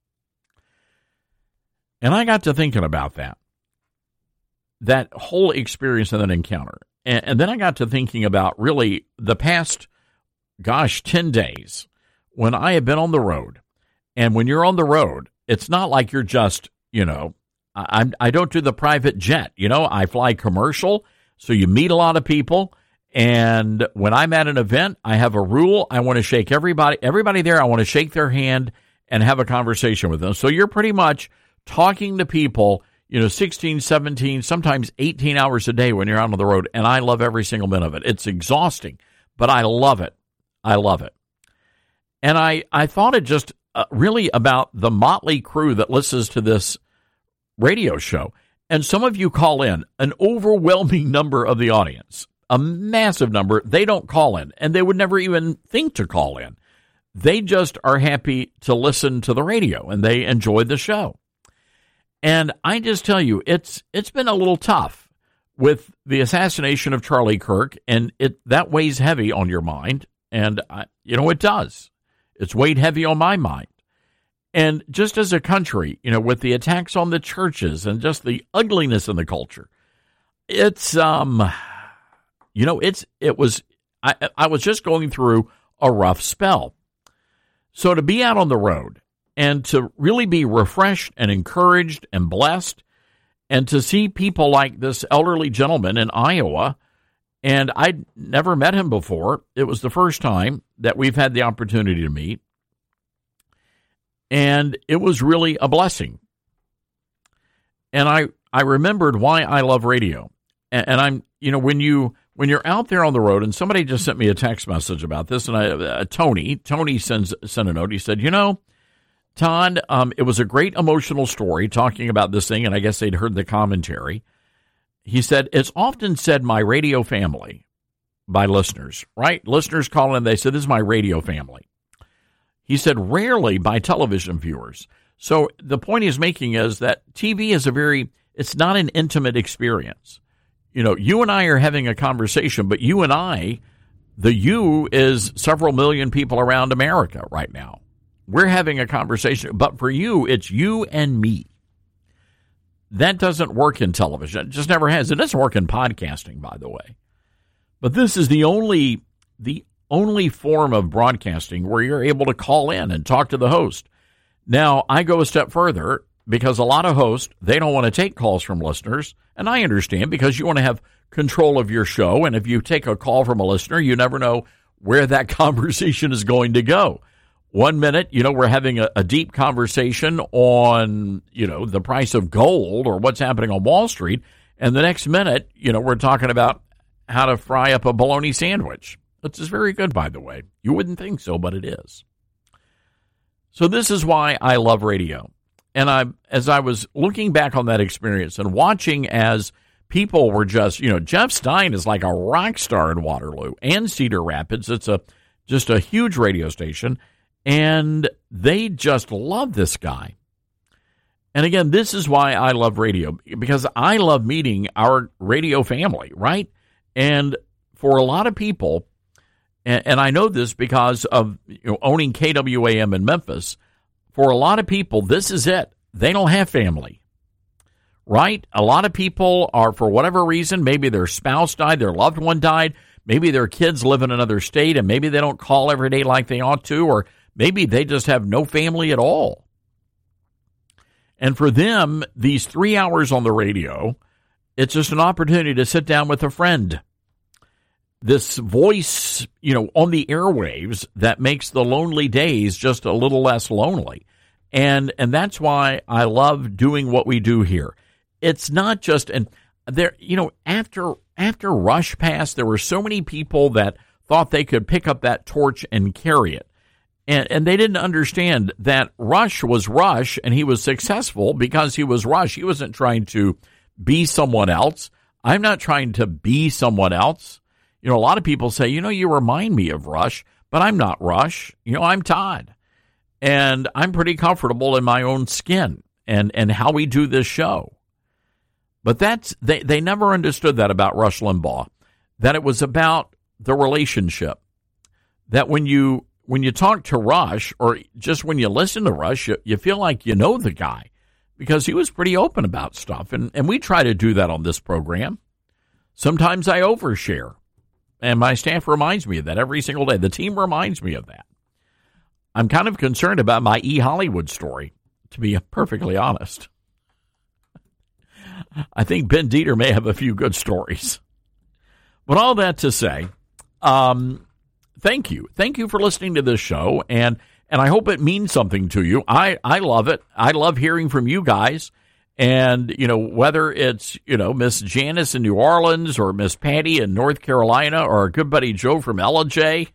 And I got to thinking about that, that whole experience and that encounter. And, and then I got to thinking about really the past, gosh, ten days when I have been on the road. And when you're on the road, it's not like you're just, you know, I, I don't do the private jet. You know, I fly commercial, so you meet a lot of people. And when I'm at an event, I have a rule. I want to shake everybody, everybody there. I want to shake their hand and have a conversation with them. So you're pretty much talking to people, you know, sixteen, seventeen, sometimes eighteen hours a day when you're out on the road, and I love every single minute of it. It's exhausting, but I love it. I love it. And I, I thought it just uh, really about the motley crew that listens to this radio show. And some of you call in, an overwhelming number of the audience, a massive number, they don't call in, and they would never even think to call in. They just are happy to listen to the radio, and they enjoy the show. And I just tell you, it's it's been a little tough with the assassination of Charlie Kirk, and it that weighs heavy on your mind. And, I, you know, it does. It's weighed heavy on my mind. And just as a country, you know, with the attacks on the churches and just the ugliness in the culture, it's, um, you know, it's it was, I, I was just going through a rough spell. So to be out on the road, and to really be refreshed and encouraged and blessed, and to see people like this elderly gentleman in Iowa, and I'd never met him before. It was the first time that we've had the opportunity to meet, and it was really a blessing. And I, I remembered why I love radio. And, and I'm, you know, when you when you're out there on the road, and somebody just sent me a text message about this, and I, uh, Tony, Tony sends sent a note. He said, you know, Todd, um, it was a great emotional story talking about this thing, and I guess they'd heard the commentary. He said, it's often said my radio family by listeners, right? Listeners call in, they said, this is my radio family. He said, rarely by television viewers. So the point he's making is that T V is a very, it's not an intimate experience. You know, you and I are having a conversation, but you and I, the you is several million people around America right now. We're having a conversation, but for you, it's you and me. That doesn't work in television. It just never has. It doesn't work in podcasting, by the way. But this is the only the only form of broadcasting where you're able to call in and talk to the host. Now, I go a step further because a lot of hosts, they don't want to take calls from listeners, and I understand because you want to have control of your show, and if you take a call from a listener, you never know where that conversation is going to go. One minute, you know, we're having a, a deep conversation on, you know, the price of gold or what's happening on Wall Street. And the next minute, you know, we're talking about how to fry up a bologna sandwich. Which is very good, by the way. You wouldn't think so, but it is. So this is why I love radio. And I, as I was looking back on that experience and watching as people were just, you know, Jeff Stein is like a rock star in Waterloo and Cedar Rapids. It's a just a huge radio station. And they just love this guy. And again, this is why I love radio, because I love meeting our radio family, right? And for a lot of people, and, and I know this because of you know, owning K W A M in Memphis, for a lot of people, this is it. They don't have family, right? A lot of people are, for whatever reason, maybe their spouse died, their loved one died, maybe their kids live in another state, and maybe they don't call every day like they ought to, or maybe they just have no family at all. And for them, these three hours on the radio, it's just an opportunity to sit down with a friend. This voice, you know, on the airwaves that makes the lonely days just a little less lonely. And and that's why I love doing what we do here. It's not just, and there, you know, after after Rush passed, there were so many people that thought they could pick up that torch and carry it. And and they didn't understand that Rush was Rush, and he was successful because he was Rush. He wasn't trying to be someone else. I'm not trying to be someone else. You know, a lot of people say, you know, you remind me of Rush, but I'm not Rush. You know, I'm Todd. And I'm pretty comfortable in my own skin and, and how we do this show. But that's they, they never understood that about Rush Limbaugh, that it was about the relationship. That when you when you talk to Rush, or just when you listen to Rush, you, you feel like you know the guy because he was pretty open about stuff. And, and we try to do that on this program. Sometimes I overshare. And my staff reminds me of that every single day. The team reminds me of that. I'm kind of concerned about my E! Hollywood story, to be perfectly honest. I think Ben Dieter may have a few good stories. But all that to say, um, thank you. Thank you for listening to this show, and and I hope it means something to you. I, I love it. I love hearing from you guys. And, you know, whether it's, you know, Miss Janice in New Orleans or Miss Patty in North Carolina or our good buddy Joe from L A J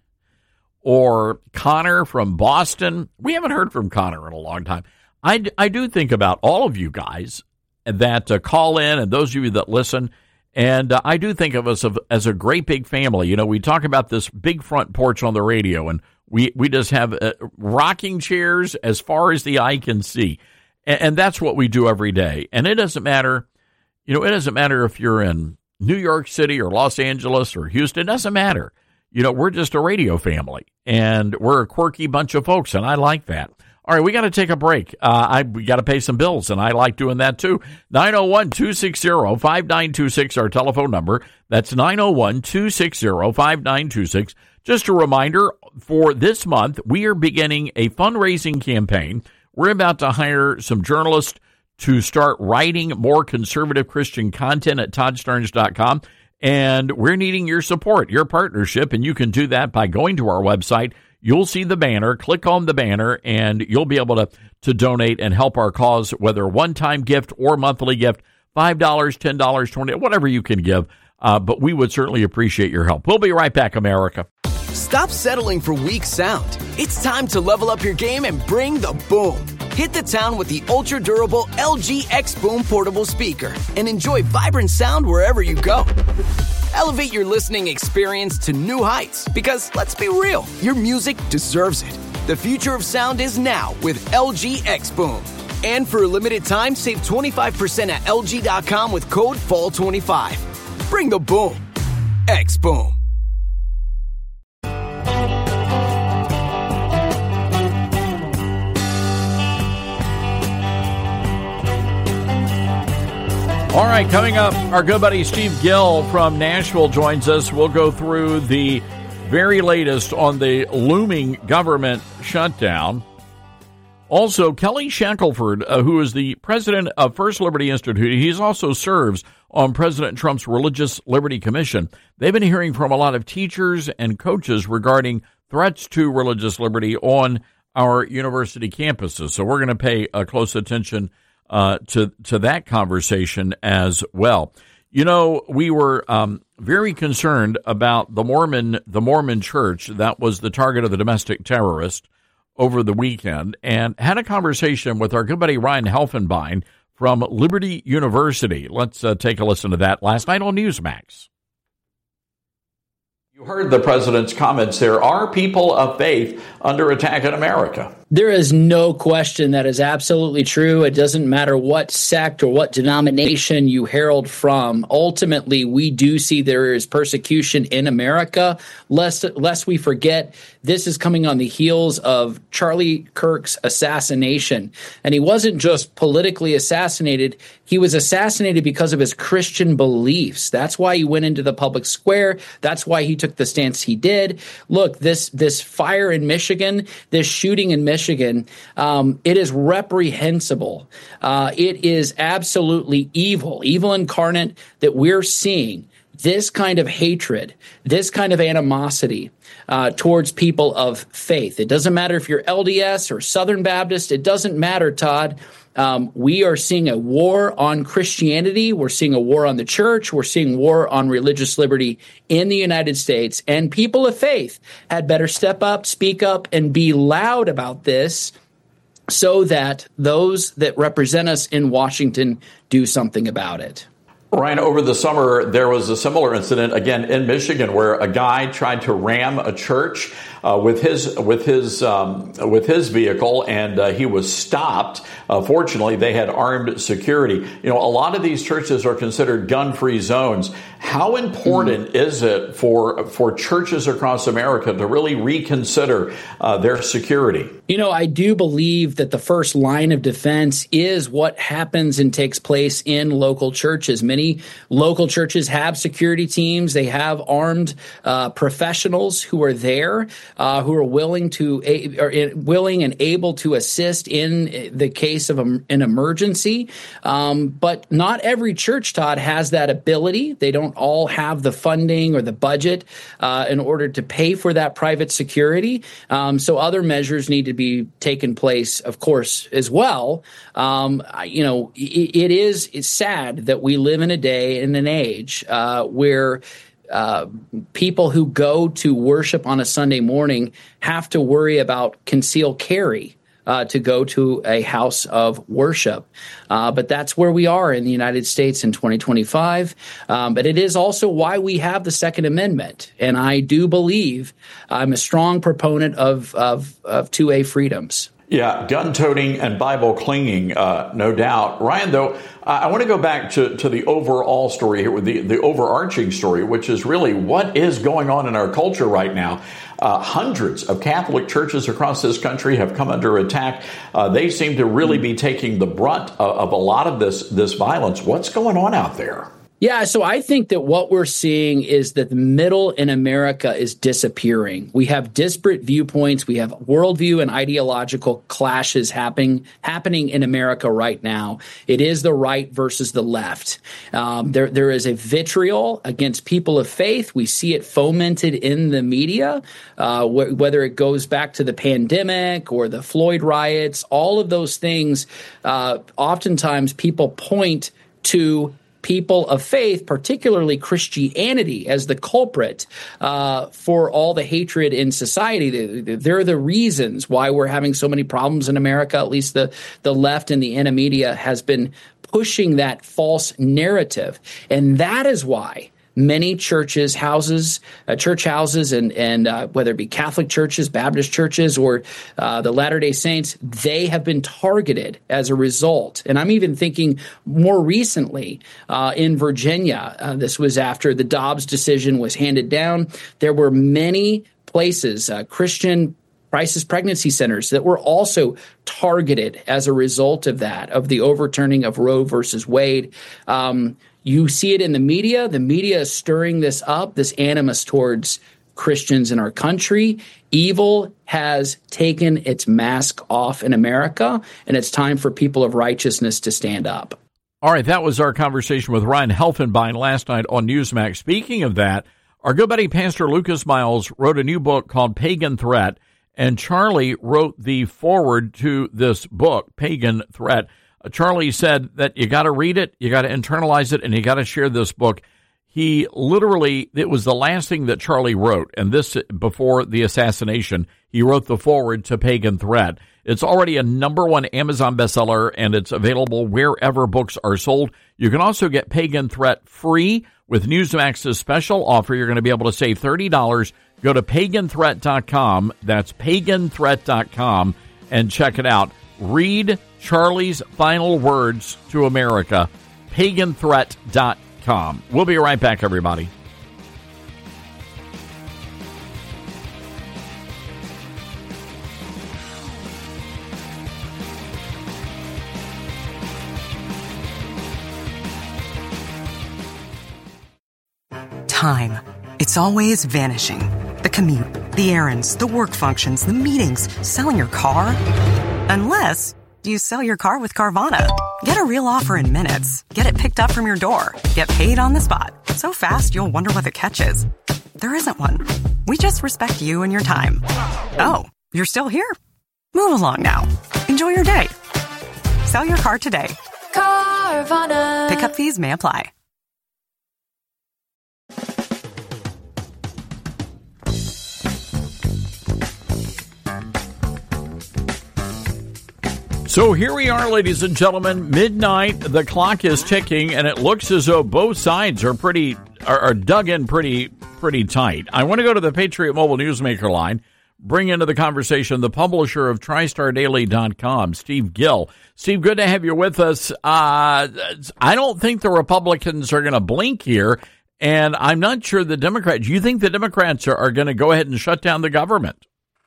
or Connor from Boston. We haven't heard from Connor in a long time. I, I do think about all of you guys that uh, call in and those of you that listen. And uh, I do think of us of, as a great big family. You know, we talk about this big front porch on the radio, and we, we just have uh, rocking chairs as far as the eye can see. And that's what we do every day. And it doesn't matter, you know, it doesn't matter if you're in New York City or Los Angeles or Houston. It doesn't matter. You know, we're just a radio family, and we're a quirky bunch of folks, and I like that. All right, we got to take a break. Uh, I we got to pay some bills, and I like doing that too. nine oh one, two six zero, five nine two six, our telephone number. That's nine oh one, two six zero, five nine two six. Just a reminder, for this month, we are beginning a fundraising campaign. We're about to hire some journalists to start writing more conservative Christian content at todd stearns dot com, and we're needing your support, your partnership, and you can do that by going to our website. You'll see the banner, click on the banner, and you'll be able to, to donate and help our cause, whether one-time gift or monthly gift, five dollars, ten dollars, twenty dollars, whatever you can give, uh, but we would certainly appreciate your help. We'll be right back, America. Stop settling for weak sound. It's time to level up your game and bring the boom. Hit the town with the ultra-durable L G X Boom portable speaker and enjoy vibrant sound wherever you go. Elevate your listening experience to new heights because, let's be real, your music deserves it. The future of sound is now with L G X Boom. And for a limited time, save twenty-five percent at L G dot com with code fall twenty-five. Bring the boom. X Boom. All right, coming up, our good buddy Steve Gill from Nashville joins us. We'll go through the very latest on the looming government shutdown. Also, Kelly Shackelford, uh, who is the president of First Liberty Institute, he also serves on President Trump's Religious Liberty Commission. They've been hearing from a lot of teachers and coaches regarding threats to religious liberty on our university campuses. So we're going to pay uh, close attention Uh, to to that conversation as well. You know, we were um, very concerned about the Mormon the Mormon Church that was the target of the domestic terrorist over the weekend, and had a conversation with our good buddy Ryan Helfenbein from Liberty University. Let's uh, take a listen to that last night on Newsmax. You heard the president's comments. There are people of faith under attack in America. There is no question that is absolutely true. It doesn't matter what sect or what denomination you herald from. Ultimately, we do see there is persecution in America. Lest, lest we forget, this is coming on the heels of Charlie Kirk's assassination. And he wasn't just politically assassinated. He was assassinated because of his Christian beliefs. That's why he went into the public square. That's why he took the stance he did. Look, this, this fire in Michigan, this shooting in Michigan, Michigan, um, it is reprehensible. Uh, it is absolutely evil, evil incarnate that we're seeing. This kind of hatred, this kind of animosity uh, towards people of faith. It doesn't matter if you're L D S or Southern Baptist. It doesn't matter, Todd. Um, we are seeing a war on Christianity. We're seeing a war on the church. We're seeing war on religious liberty in the United States. And people of faith had better step up, speak up, and be loud about this so that those that represent us in Washington do something about it. Ryan, over the summer, there was a similar incident, again, in Michigan, where a guy tried to ram a church uh, with his with his um, with his vehicle, and uh, he was stopped. Uh, fortunately, they had armed security. You know, a lot of these churches are considered gun-free zones. How important mm. is it for for churches across America to really reconsider uh, their security? You know, I do believe that the first line of defense is what happens and takes place in local churches. Many local churches have security teams. They have armed uh, professionals who are there, uh, who are willing to are willing and able to assist in the case of an emergency. Um, but not every church, Todd, has that ability. They don't all have the funding or the budget uh, in order to pay for that private security. Um, so other measures need to be taken place, of course, as well. Um, you know, it, it is it's sad that we live in a day and an age uh, where uh, people who go to worship on a Sunday morning have to worry about concealed carry uh, to go to a house of worship. Uh, but that's where we are in the United States in twenty twenty-five. Um, but it is also why we have the Second Amendment. And I do believe I'm a strong proponent of, of, of two A freedoms. Yeah, gun-toting and Bible-clinging, uh, no doubt. Ryan, though, I want to go back to, to the overall story here, with the, the overarching story, which is really what is going on in our culture right now. Uh, hundreds of Catholic churches across this country have come under attack. Uh, they seem to really be taking the brunt of, of a lot of this, this violence. What's going on out there? Yeah, so I think that what we're seeing is that the middle in America is disappearing. We have disparate viewpoints. We have worldview and ideological clashes happening happening in America right now. It is the right versus the left. Um, there, there is a vitriol against people of faith. We see it fomented in the media, uh, wh- whether it goes back to the pandemic or the Floyd riots. All of those things, uh, oftentimes people point to people of faith, particularly Christianity, as the culprit uh, for all the hatred in society. They're the reasons why we're having so many problems in America. At least the, the left and the N media has been pushing that false narrative. And that is why many churches, houses, uh, church houses, and and uh, whether it be Catholic churches, Baptist churches, or uh, the Latter-day Saints, they have been targeted as a result. And I'm even thinking more recently uh, in Virginia, uh, this was after the Dobbs decision was handed down. There were many places, uh, Christian crisis pregnancy centers, that were also targeted as a result of that, of the overturning of Roe versus Wade. Um, You see it in the media. The media is stirring this up, this animus towards Christians in our country. Evil has taken its mask off in America, and it's time for people of righteousness to stand up. All right, that was our conversation with Ryan Helfenbein last night on Newsmax. Speaking of that, our good buddy Pastor Lucas Miles wrote a new book called Pagan Threat, and Charlie wrote the foreword to this book, Pagan Threat. Charlie said that you got to read it, you got to internalize it, and you got to share this book. He literally, it was the last thing that Charlie wrote, and this before the assassination. He wrote the foreword to Pagan Threat. It's already a number one Amazon bestseller, and it's available wherever books are sold. You can also get Pagan Threat free with Newsmax's special offer. You're going to be able to save thirty dollars. Go to pagan threat dot com. That's pagan threat dot com. and check it out. Read Charlie's final words to America, pagan threat dot com. We'll be right back, everybody. Time. It's always vanishing. The commute, the errands, the work functions, the meetings, selling your car. Unless you sell your car with Carvana. Get a real offer in minutes. Get it picked up from your door. Get paid on the spot. So fast you'll wonder what the catch is. There isn't one. We just respect you and your time. Oh, you're still here? Move along now. Enjoy your day. Sell your car today. Carvana. Pickup fees may apply. So here we are, ladies and gentlemen, midnight, the clock is ticking, and it looks as though both sides are pretty are, are dug in pretty pretty tight. I want to go to the Patriot Mobile Newsmaker line, bring into the conversation the publisher of Tri Star Daily dot com, Steve Gill. Steve, good to have you with us. Uh, I don't think the Republicans are going to blink here, and I'm not sure the Democrats. Do you think the Democrats are, are going to go ahead and shut down the government?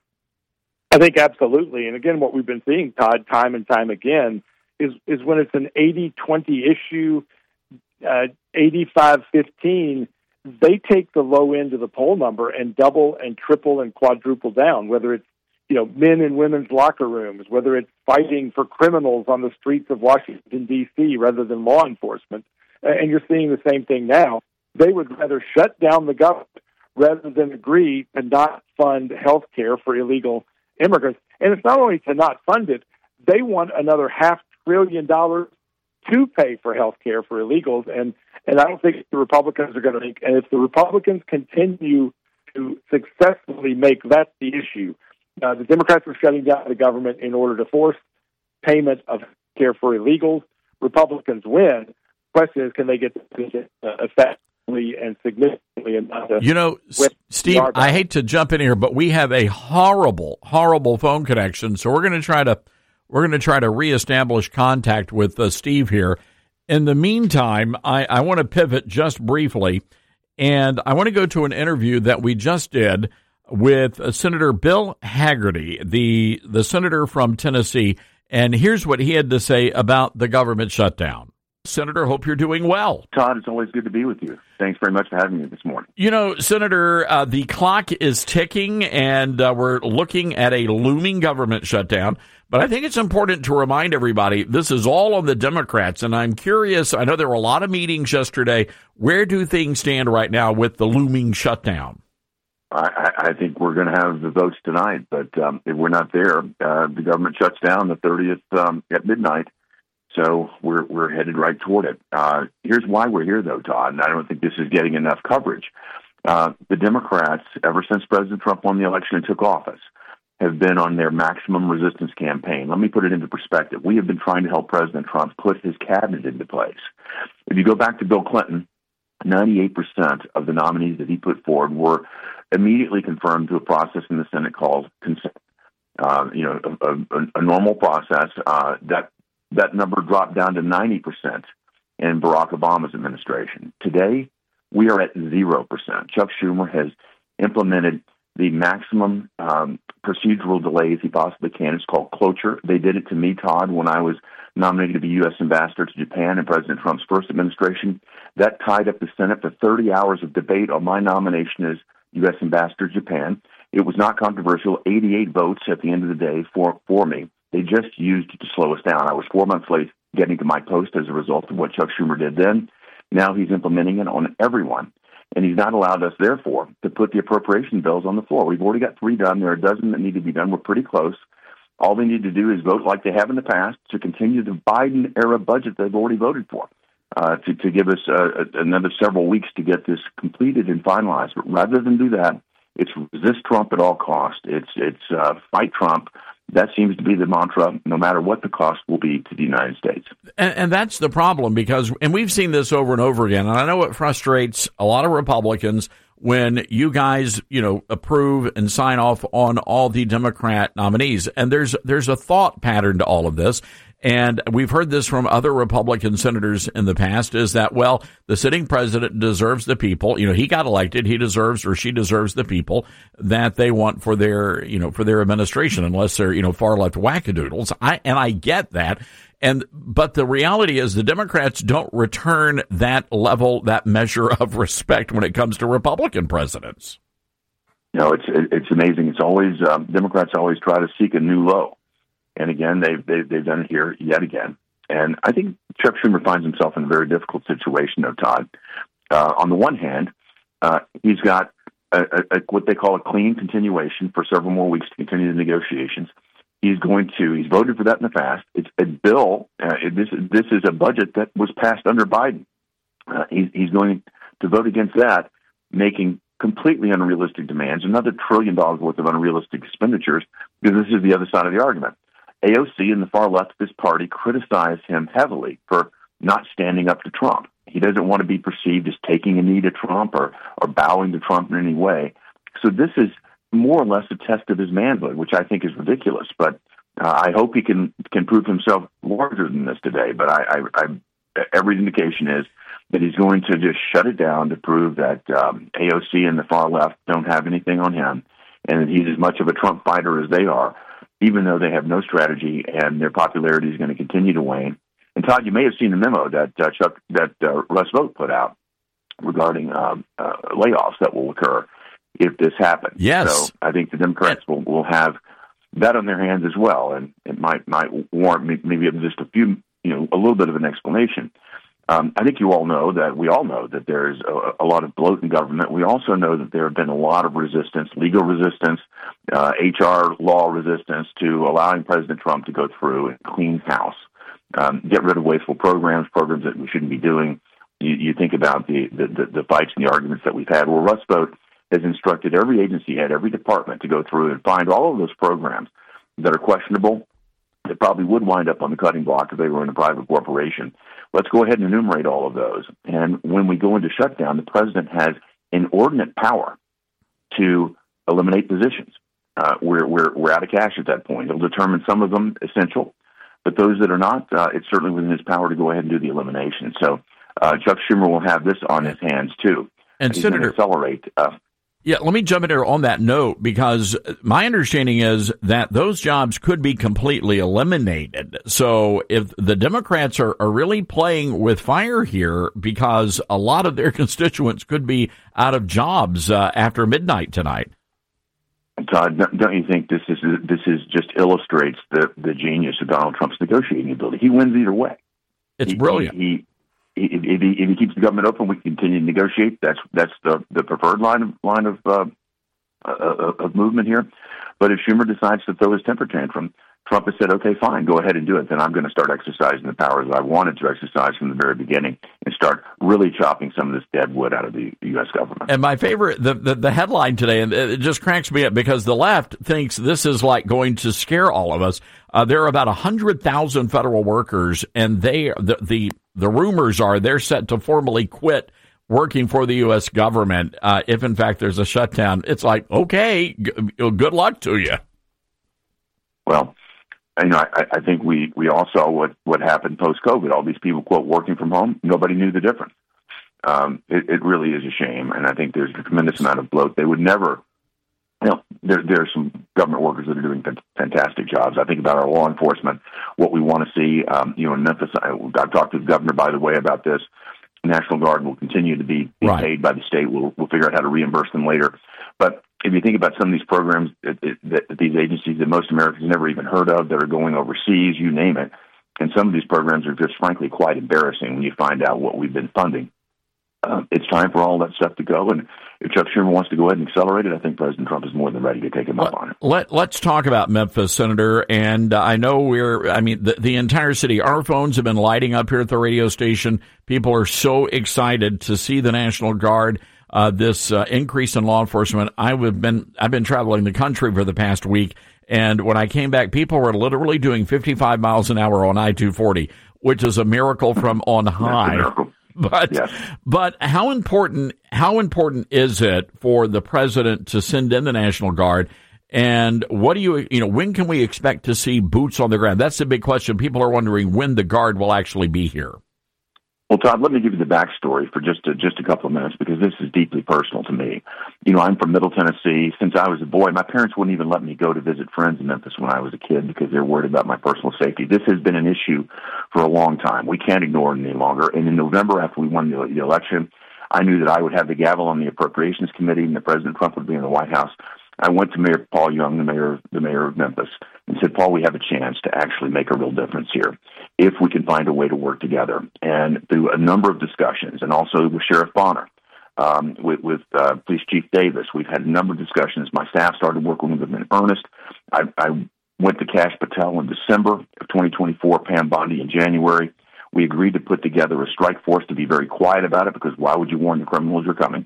I think absolutely. And again, what we've been seeing, Todd, time and time again, is is when it's an eighty twenty issue, uh, eighty-five fifteen, they take the low end of the poll number and double and triple and quadruple down, whether it's, you know, men and women's locker rooms, whether it's fighting for criminals on the streets of Washington, D C rather than law enforcement. And you're seeing the same thing now. They would rather shut down the government rather than agree to not fund health care for illegal immigrants. And it's not only to not fund it, they want another half trillion dollars to pay for health care for illegals. And, and I don't think the Republicans are going to make, and if the Republicans continue to successfully make that the issue, uh, the Democrats are shutting down the government in order to force payment of care for illegals. Republicans win. The question is, can they get this uh, effectively and significantly enough to You know, S- Steve, I hate to jump in here, but we have a horrible, horrible phone connection. So we're going to try to we're going to try to reestablish contact with uh, Steve here. In the meantime, I, I want to pivot just briefly, and I want to go to an interview that we just did with uh, Senator Bill Hagerty, the the senator from Tennessee, and here's what he had to say about the government shutdown. Senator, hope you're doing well. Todd, it's always good to be with you. Thanks very much for having me this morning. You know, Senator, uh, the clock is ticking, and uh, we're looking at a looming government shutdown. But I think it's important to remind everybody this is all on the Democrats, and I'm curious, I know there were a lot of meetings yesterday. Where do things stand right now with the looming shutdown? I, I think we're going to have the votes tonight, but um, if we're not there, uh, the government shuts down the thirtieth um, at midnight. So we're we're headed right toward it. Uh, here's why we're here, though, Todd, and I don't think this is getting enough coverage. Uh, the Democrats, ever since President Trump won the election and took office, have been on their maximum resistance campaign. Let me put it into perspective. We have been trying to help President Trump put his cabinet into place. If you go back to Bill Clinton, ninety-eight percent of the nominees that he put forward were immediately confirmed through a process in the Senate called consent. Uh, you know, a, a, a normal process uh, that That number dropped down to ninety percent in Barack Obama's administration. Today, we are at zero percent. Chuck Schumer has implemented the maximum um, procedural delays he possibly can. It's called cloture. They did it to me, Todd, when I was nominated to be U S ambassador to Japan in President Trump's first administration. That tied up the Senate for thirty hours of debate on my nomination as U S ambassador to Japan. It was not controversial, eighty-eight votes at the end of the day for, for me. They just used it to slow us down. I was four months late getting to my post as a result of what Chuck Schumer did then. Now he's implementing it on everyone. And he's not allowed us, therefore, to put the appropriation bills on the floor. We've already got three done. There are a dozen that need to be done. We're pretty close. All they need to do is vote like they have in the past to continue the Biden-era budget they've already voted for, uh, to, to give us uh, another several weeks to get this completed and finalized. But rather than do that, it's resist Trump at all costs. It's, it's uh, fight Trump. That seems to be the mantra, no matter what the cost will be to the United States. And, and that's the problem because, and we've seen this over and over again, and I know it frustrates a lot of Republicans when you guys, you know, approve and sign off on all the Democrat nominees. And there's there's a thought pattern to all of this. And we've heard this from other Republican senators in the past, is that, well, the sitting president deserves the people. You know, he got elected. He deserves, or she deserves, the people that they want for their, you know, for their administration, unless they're, you know, far left wackadoodles. I, and I get that. And, but the reality is the Democrats don't return that level, that measure of respect when it comes to Republican presidents. No, it's, it's amazing. It's always, um, Democrats always try to seek a new low. And again, they've, they've, they've done it here yet again. And I think Chuck Schumer finds himself in a very difficult situation, though, Todd. Uh, on the one hand, uh, he's got a, a, a, what they call a clean continuation for several more weeks to continue the negotiations. He's going to, he's voted for that in the past. It's a bill. Uh, it, this, this is a budget that was passed under Biden. Uh, he's, he's going to vote against that, making completely unrealistic demands, another trillion dollars worth of unrealistic expenditures, because this is the other side of the argument. A O C and the far left of this party criticize him heavily for not standing up to Trump. He doesn't want to be perceived as taking a knee to Trump or, or bowing to Trump in any way. So this is more or less a test of his manhood, which I think is ridiculous. But uh, I hope he can can prove himself larger than this today. But I, I, I, every indication is that he's going to just shut it down to prove that um, A O C and the far left don't have anything on him, and that he's as much of a Trump fighter as they are, even though they have no strategy and their popularity is going to continue to wane. And Todd, you may have seen the memo that uh, Chuck, that uh, Russ Vought put out regarding um, uh, layoffs that will occur if this happens. Yes. So I think the Democrats will, will have that on their hands as well, and it might might warrant maybe just a few, you know, a little bit of an explanation. Um, I think you all know that we all know that there's a, a lot of bloat in government. We also know that there have been a lot of resistance, legal resistance, uh, H R law resistance to allowing President Trump to go through and clean house, um, get rid of wasteful programs, programs that we shouldn't be doing. You, you think about the, the, the, the fights and the arguments that we've had. Well, Russ Vought has instructed every agency head, every department to go through and find all of those programs that are questionable, that probably would wind up on the cutting block if they were in a private corporation. Let's go ahead and enumerate all of those. And when we go into shutdown, the president has inordinate power to eliminate positions. Uh, we're, we're, we're out of cash at that point. He'll determine some of them essential, but those that are not, uh, it's certainly within his power to go ahead and do the elimination. So uh, Chuck Schumer will have this on his hands, too. And He's Senator, going to accelerate uh, Yeah, let me jump in there on that note, because my understanding is that those jobs could be completely eliminated. So if the Democrats are, are really playing with fire here, because a lot of their constituents could be out of jobs uh, after midnight tonight. Todd, don't you think this is this is just illustrates the, the genius of Donald Trump's negotiating ability? He wins either way. It's he, brilliant. He, he If he, if he keeps the government open, we can continue to negotiate. That's that's the, the preferred line of line of uh, uh, of movement here. But if Schumer decides to throw his temper tantrum, Trump has said, "Okay, fine, go ahead and do it." Then I'm going to start exercising the powers I wanted to exercise from the very beginning and start really chopping some of this dead wood out of the U S government. And my favorite, the, the the headline today, and it just cracks me up because the left thinks this is like going to scare all of us. Uh, there are about a hundred thousand federal workers, and they the, the the rumors are they're set to formally quit working for the U S government uh, if, in fact, there's a shutdown. It's like, okay, g- good luck to you. Well, you know, I, I think we, we all saw what, what happened post-COVID. All these people, quote, working from home, nobody knew the difference. Um, it, it really is a shame, and I think there's a tremendous amount of bloat. They would never, you know, there, there are some government workers that are doing fantastic jobs. I think about our law enforcement, what we want to see, um, you know, in Memphis. I, I've talked to the governor, by the way, about this. National Guard will continue to be, be right. paid by the state. We'll, we'll figure out how to reimburse them later. But if you think about some of these programs that, that, that these agencies that most Americans never even heard of, that are going overseas, you name it, and some of these programs are just frankly quite embarrassing when you find out what we've been funding. Uh, it's time for all that stuff to go, and if Chuck Schumer wants to go ahead and accelerate it, I think President Trump is more than ready to take him let, up on it. Let, let's talk about Memphis, Senator, and uh, I know we're, I mean, the, the entire city, our phones have been lighting up here at the radio station. People are so excited to see the National Guard, uh, this uh, increase in law enforcement. I've been, I've been traveling the country for the past week, and when I came back, people were literally doing fifty-five miles an hour on I two forty, which is a miracle from on high. but yes. but how important how important is it for the president to send in the National Guard? And what do you you know when can we expect to see boots on the ground? That's the big question. People are wondering when the Guard will actually be here. Well, Todd, let me give you the backstory for just a, just a couple of minutes because this is deeply personal to me. You know, I'm from Middle Tennessee. Since I was a boy, my parents wouldn't even let me go to visit friends in Memphis when I was a kid because they're worried about my personal safety. This has been an issue for a long time. We can't ignore it any longer. And in November, after we won the, the election, I knew that I would have the gavel on the Appropriations Committee and that President Trump would be in the White House. I went to Mayor Paul Young, the mayor, the mayor of Memphis, and said, Paul, we have a chance to actually make a real difference here if we can find a way to work together. And through a number of discussions, and also with Sheriff Bonner, um, with, with uh, Police Chief Davis, we've had a number of discussions. My staff started working with them in earnest. I, I went to Kash Patel in December of twenty twenty-four, Pam Bondi in January. We agreed to put together a strike force to be very quiet about it because why would you warn the criminals are coming?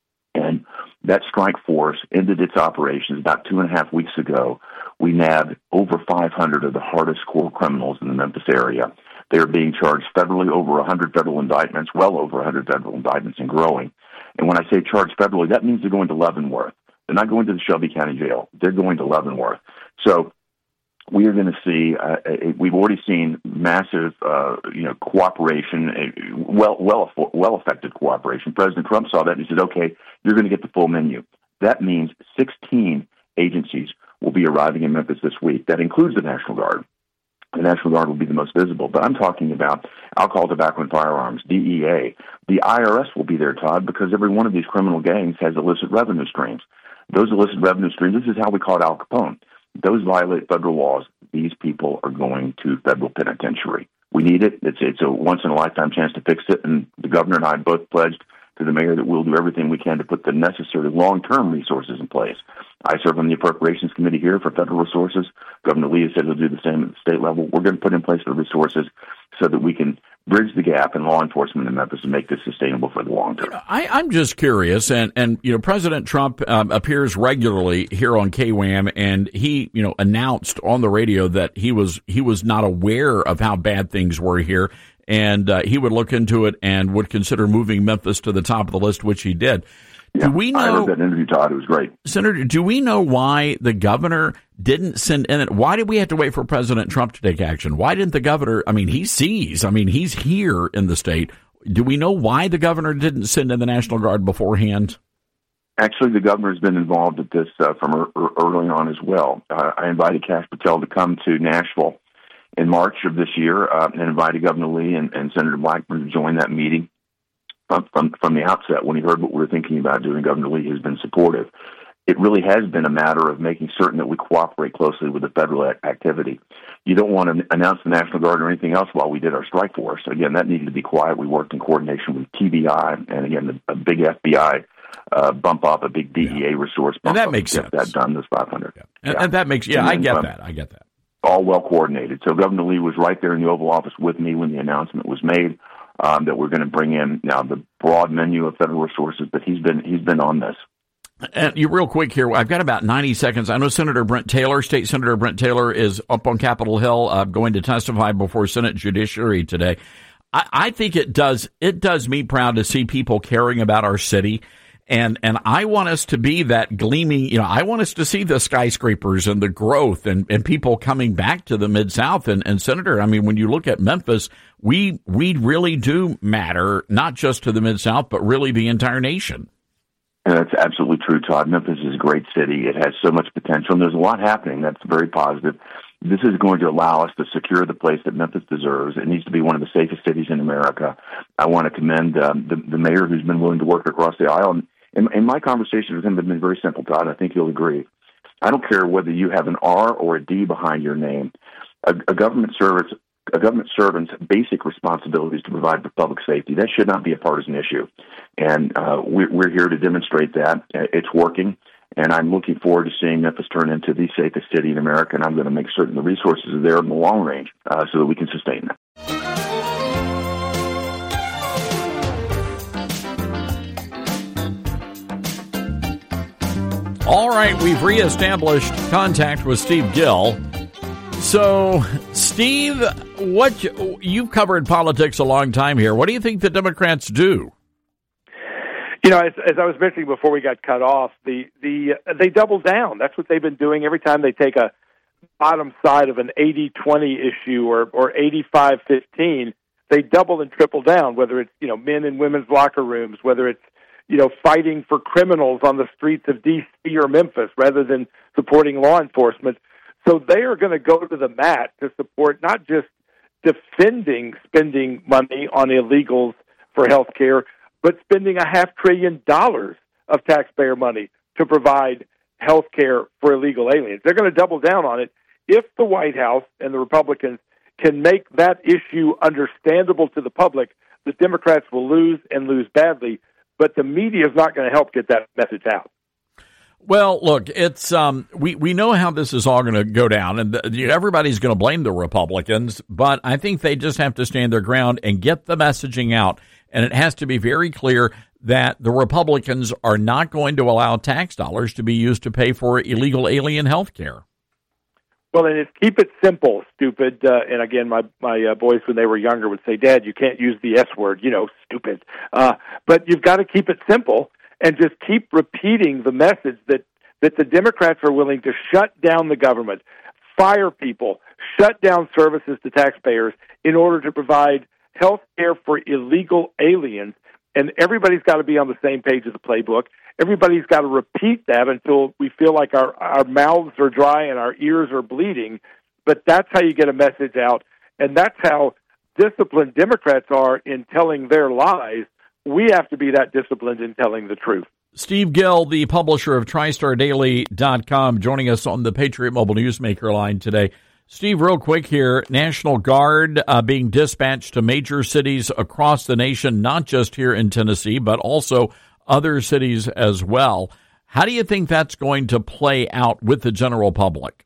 And that strike force ended its operations about two and a half weeks ago. We nabbed over five hundred of the hardest core criminals in the Memphis area. They are being charged federally, over one hundred federal indictments, well over one hundred federal indictments and growing. And when I say charged federally, that means they're going to Leavenworth. They're not going to the Shelby County Jail. They're going to Leavenworth. So we are going to see, uh, a, we've already seen massive, uh, you know, cooperation, a, well, well, well effective cooperation. President Trump saw that and he said, okay, you're going to get the full menu. That means sixteen agencies will be arriving in Memphis this week. That includes the National Guard. The National Guard will be the most visible, but I'm talking about alcohol, tobacco, and firearms, D E A. The I R S will be there, Todd, because every one of these criminal gangs has illicit revenue streams. Those illicit revenue streams, this is how we caught Al Capone. Those violate federal laws. These people are going to federal penitentiary. We need it. It's, it's a once-in-a-lifetime chance to fix it, and the governor and I both pledged to the mayor that we'll do everything we can to put the necessary long-term resources in place. I serve on the Appropriations Committee here for federal resources. Governor Lee has said he'll do the same at the state level. We're going to put in place the resources so that we can bridge the gap in law enforcement in Memphis and make this sustainable for the long term. I, I'm just curious, and, and you know, President Trump um, appears regularly here on K W A M, and he, you know, announced on the radio that he was he was not aware of how bad things were here, and uh, he would look into it and would consider moving Memphis to the top of the list, which he did. Yeah, do we know, I heard that interview, Todd. It was great. Senator, do we know why the governor didn't send in it? Why did we have to wait for President Trump to take action? Why didn't the governor? I mean, he sees. I mean, he's here in the state. Do we know why the governor didn't send in the National Guard beforehand? Actually, the governor's been involved with this uh, from er- early on as well. Uh, I invited Kash Patel to come to Nashville in March of this year uh, and invited Governor Lee and, and Senator Blackburn to join that meeting. From, from from the outset, when he heard what we were thinking about doing, Governor Lee has been supportive. It really has been a matter of making certain that we cooperate closely with the federal activity. You don't want to announce the National Guard or anything else while we did our strike force. Again, that needed to be quiet. We worked in coordination with T B I, and again, a big F B I uh, bump up, a big D E A yeah. resource bump and that up makes to sense. get that done, this five hundred. Yeah. And, yeah. and that makes, yeah, and I get um, that. I get that. All well coordinated. So Governor Lee was right there in the Oval Office with me when the announcement was made. Um, that we're going to bring in now the broad menu of federal resources, but he's been he's been on this. And you real quick here, I've got about ninety seconds. I know Senator Brent Taylor, State Senator Brent Taylor, is up on Capitol Hill uh, going to testify before Senate Judiciary today. I, I think it does it does me proud to see people caring about our city. And and I want us to be that gleaming, you know, I want us to see the skyscrapers and the growth and, and people coming back to the Mid-South. And, and Senator, I mean, when you look at Memphis, we we really do matter, not just to the Mid-South, but really the entire nation. And that's absolutely true, Todd. Memphis is a great city. It has so much potential, and there's a lot happening. That's very positive. This is going to allow us to secure the place that Memphis deserves. It needs to be one of the safest cities in America. I want to commend um, the, the mayor who's been willing to work across the aisle. And, and, and my conversations with him have been very simple, Todd. I think you'll agree. I don't care whether you have an R or a D behind your name. A, a government service, a government servant's basic responsibility is to provide for public safety. That should not be a partisan issue. And uh, we're, we're here to demonstrate that. It's working. And I'm looking forward to seeing Memphis turn into the safest city in America, and I'm going to make certain the resources are there in the long range uh, so that we can sustain that. All right, we've reestablished contact with Steve Gill. So, Steve, what you, you've covered politics a long time here. What do you think the Democrats do? You know, as, as I was mentioning before we got cut off, the the uh, they double down. That's what they've been doing every time they take a bottom side of an eighty twenty issue or or eighty-five fifteen. They double and triple down. Whether it's you know men and women's locker rooms, whether it's you know fighting for criminals on the streets of D C or Memphis rather than supporting law enforcement. So they are going to go to the mat to support not just defending spending money on illegals for health care, but spending a half trillion dollars of taxpayer money to provide health care for illegal aliens. They're going to double down on it. If the White House and the Republicans can make that issue understandable to the public, the Democrats will lose and lose badly, but the media is not going to help get that message out. Well, look, it's um, we, we know how this is all going to go down, and the, everybody's going to blame the Republicans, but I think they just have to stand their ground and get the messaging out, and it has to be very clear that the Republicans are not going to allow tax dollars to be used to pay for illegal alien health care. Well, and it's keep it simple, stupid. Uh, and again, my my uh, boys, when they were younger, would say, Dad, you can't use the S word, you know, stupid. Uh, but you've got to keep it simple. And just keep repeating the message that, that the Democrats are willing to shut down the government, fire people, shut down services to taxpayers in order to provide health care for illegal aliens. And everybody's got to be on the same page of the playbook. Everybody's got to repeat that until we feel like our, our mouths are dry and our ears are bleeding. But that's how you get a message out. And that's how disciplined Democrats are in telling their lies. We have to be that disciplined in telling the truth. Steve Gill, the publisher of Tri Star Daily dot com, joining us on the Patriot Mobile Newsmaker line today. Steve, real quick here, National Guard uh, being dispatched to major cities across the nation, not just here in Tennessee, but also other cities as well. How do you think that's going to play out with the general public?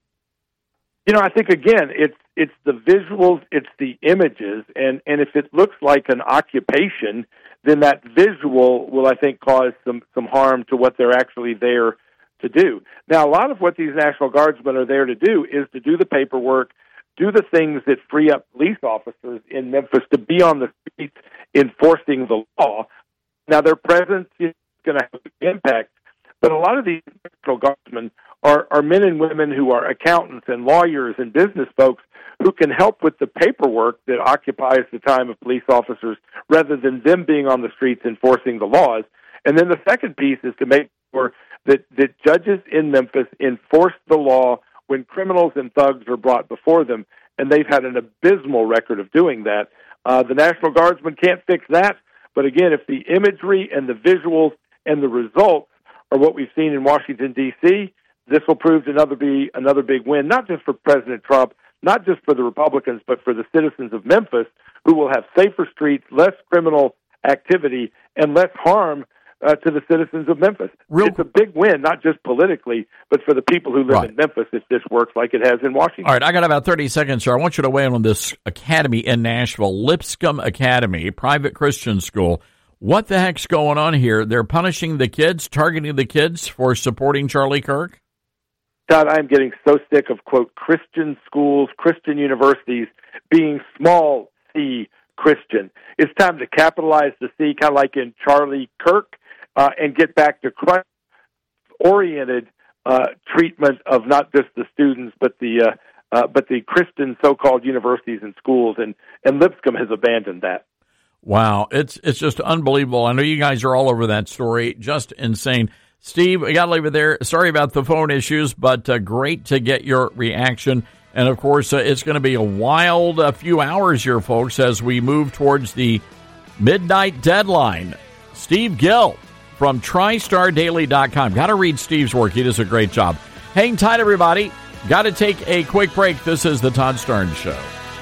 You know, I think, again, it's it's the visuals, it's the images, and, and if it looks like an occupation, then that visual will, I think, cause some, some harm to what they're actually there to do. Now, a lot of what these National Guardsmen are there to do is to do the paperwork, do the things that free up police officers in Memphis to be on the streets enforcing the law. Now, their presence is going to have an impact, but a lot of these National Guardsmen are, are men and women who are accountants and lawyers and business folks who can help with the paperwork that occupies the time of police officers rather than them being on the streets enforcing the laws. And then the second piece is to make sure that, that judges in Memphis enforce the law when criminals and thugs are brought before them, and they've had an abysmal record of doing that. Uh, the National Guardsmen can't fix that, but again, if the imagery and the visuals and the results are what we've seen in Washington, D C, this will prove to another be another big win, not just for President Trump, not just for the Republicans, but for the citizens of Memphis, who will have safer streets, less criminal activity, and less harm uh, to the citizens of Memphis. Real- it's a big win, not just politically, but for the people who live right. in Memphis if this works like it has in Washington. All right, I got about thirty seconds here. I want you to weigh in on this academy in Nashville, Lipscomb Academy, private Christian school. What the heck's going on here? They're punishing the kids, targeting the kids for supporting Charlie Kirk? Todd, I'm getting so sick of, quote, Christian schools, Christian universities being small C Christian. It's time to capitalize the C, kind of like in Charlie Kirk, uh, and get back to Christ-oriented uh, treatment of not just the students, but the uh, uh, but the Christian so-called universities and schools, and, and Lipscomb has abandoned that. Wow, it's it's just unbelievable. I know you guys are all over that story, just insane. Steve, we got to leave it there. Sorry about the phone issues, but uh, great to get your reaction. And, of course, uh, it's going to be a wild uh, few hours here, folks, as we move towards the midnight deadline. Steve Gill from Tri Star Daily dot com. Got to read Steve's work. He does a great job. Hang tight, everybody. Got to take a quick break. This is the Todd Starnes Show.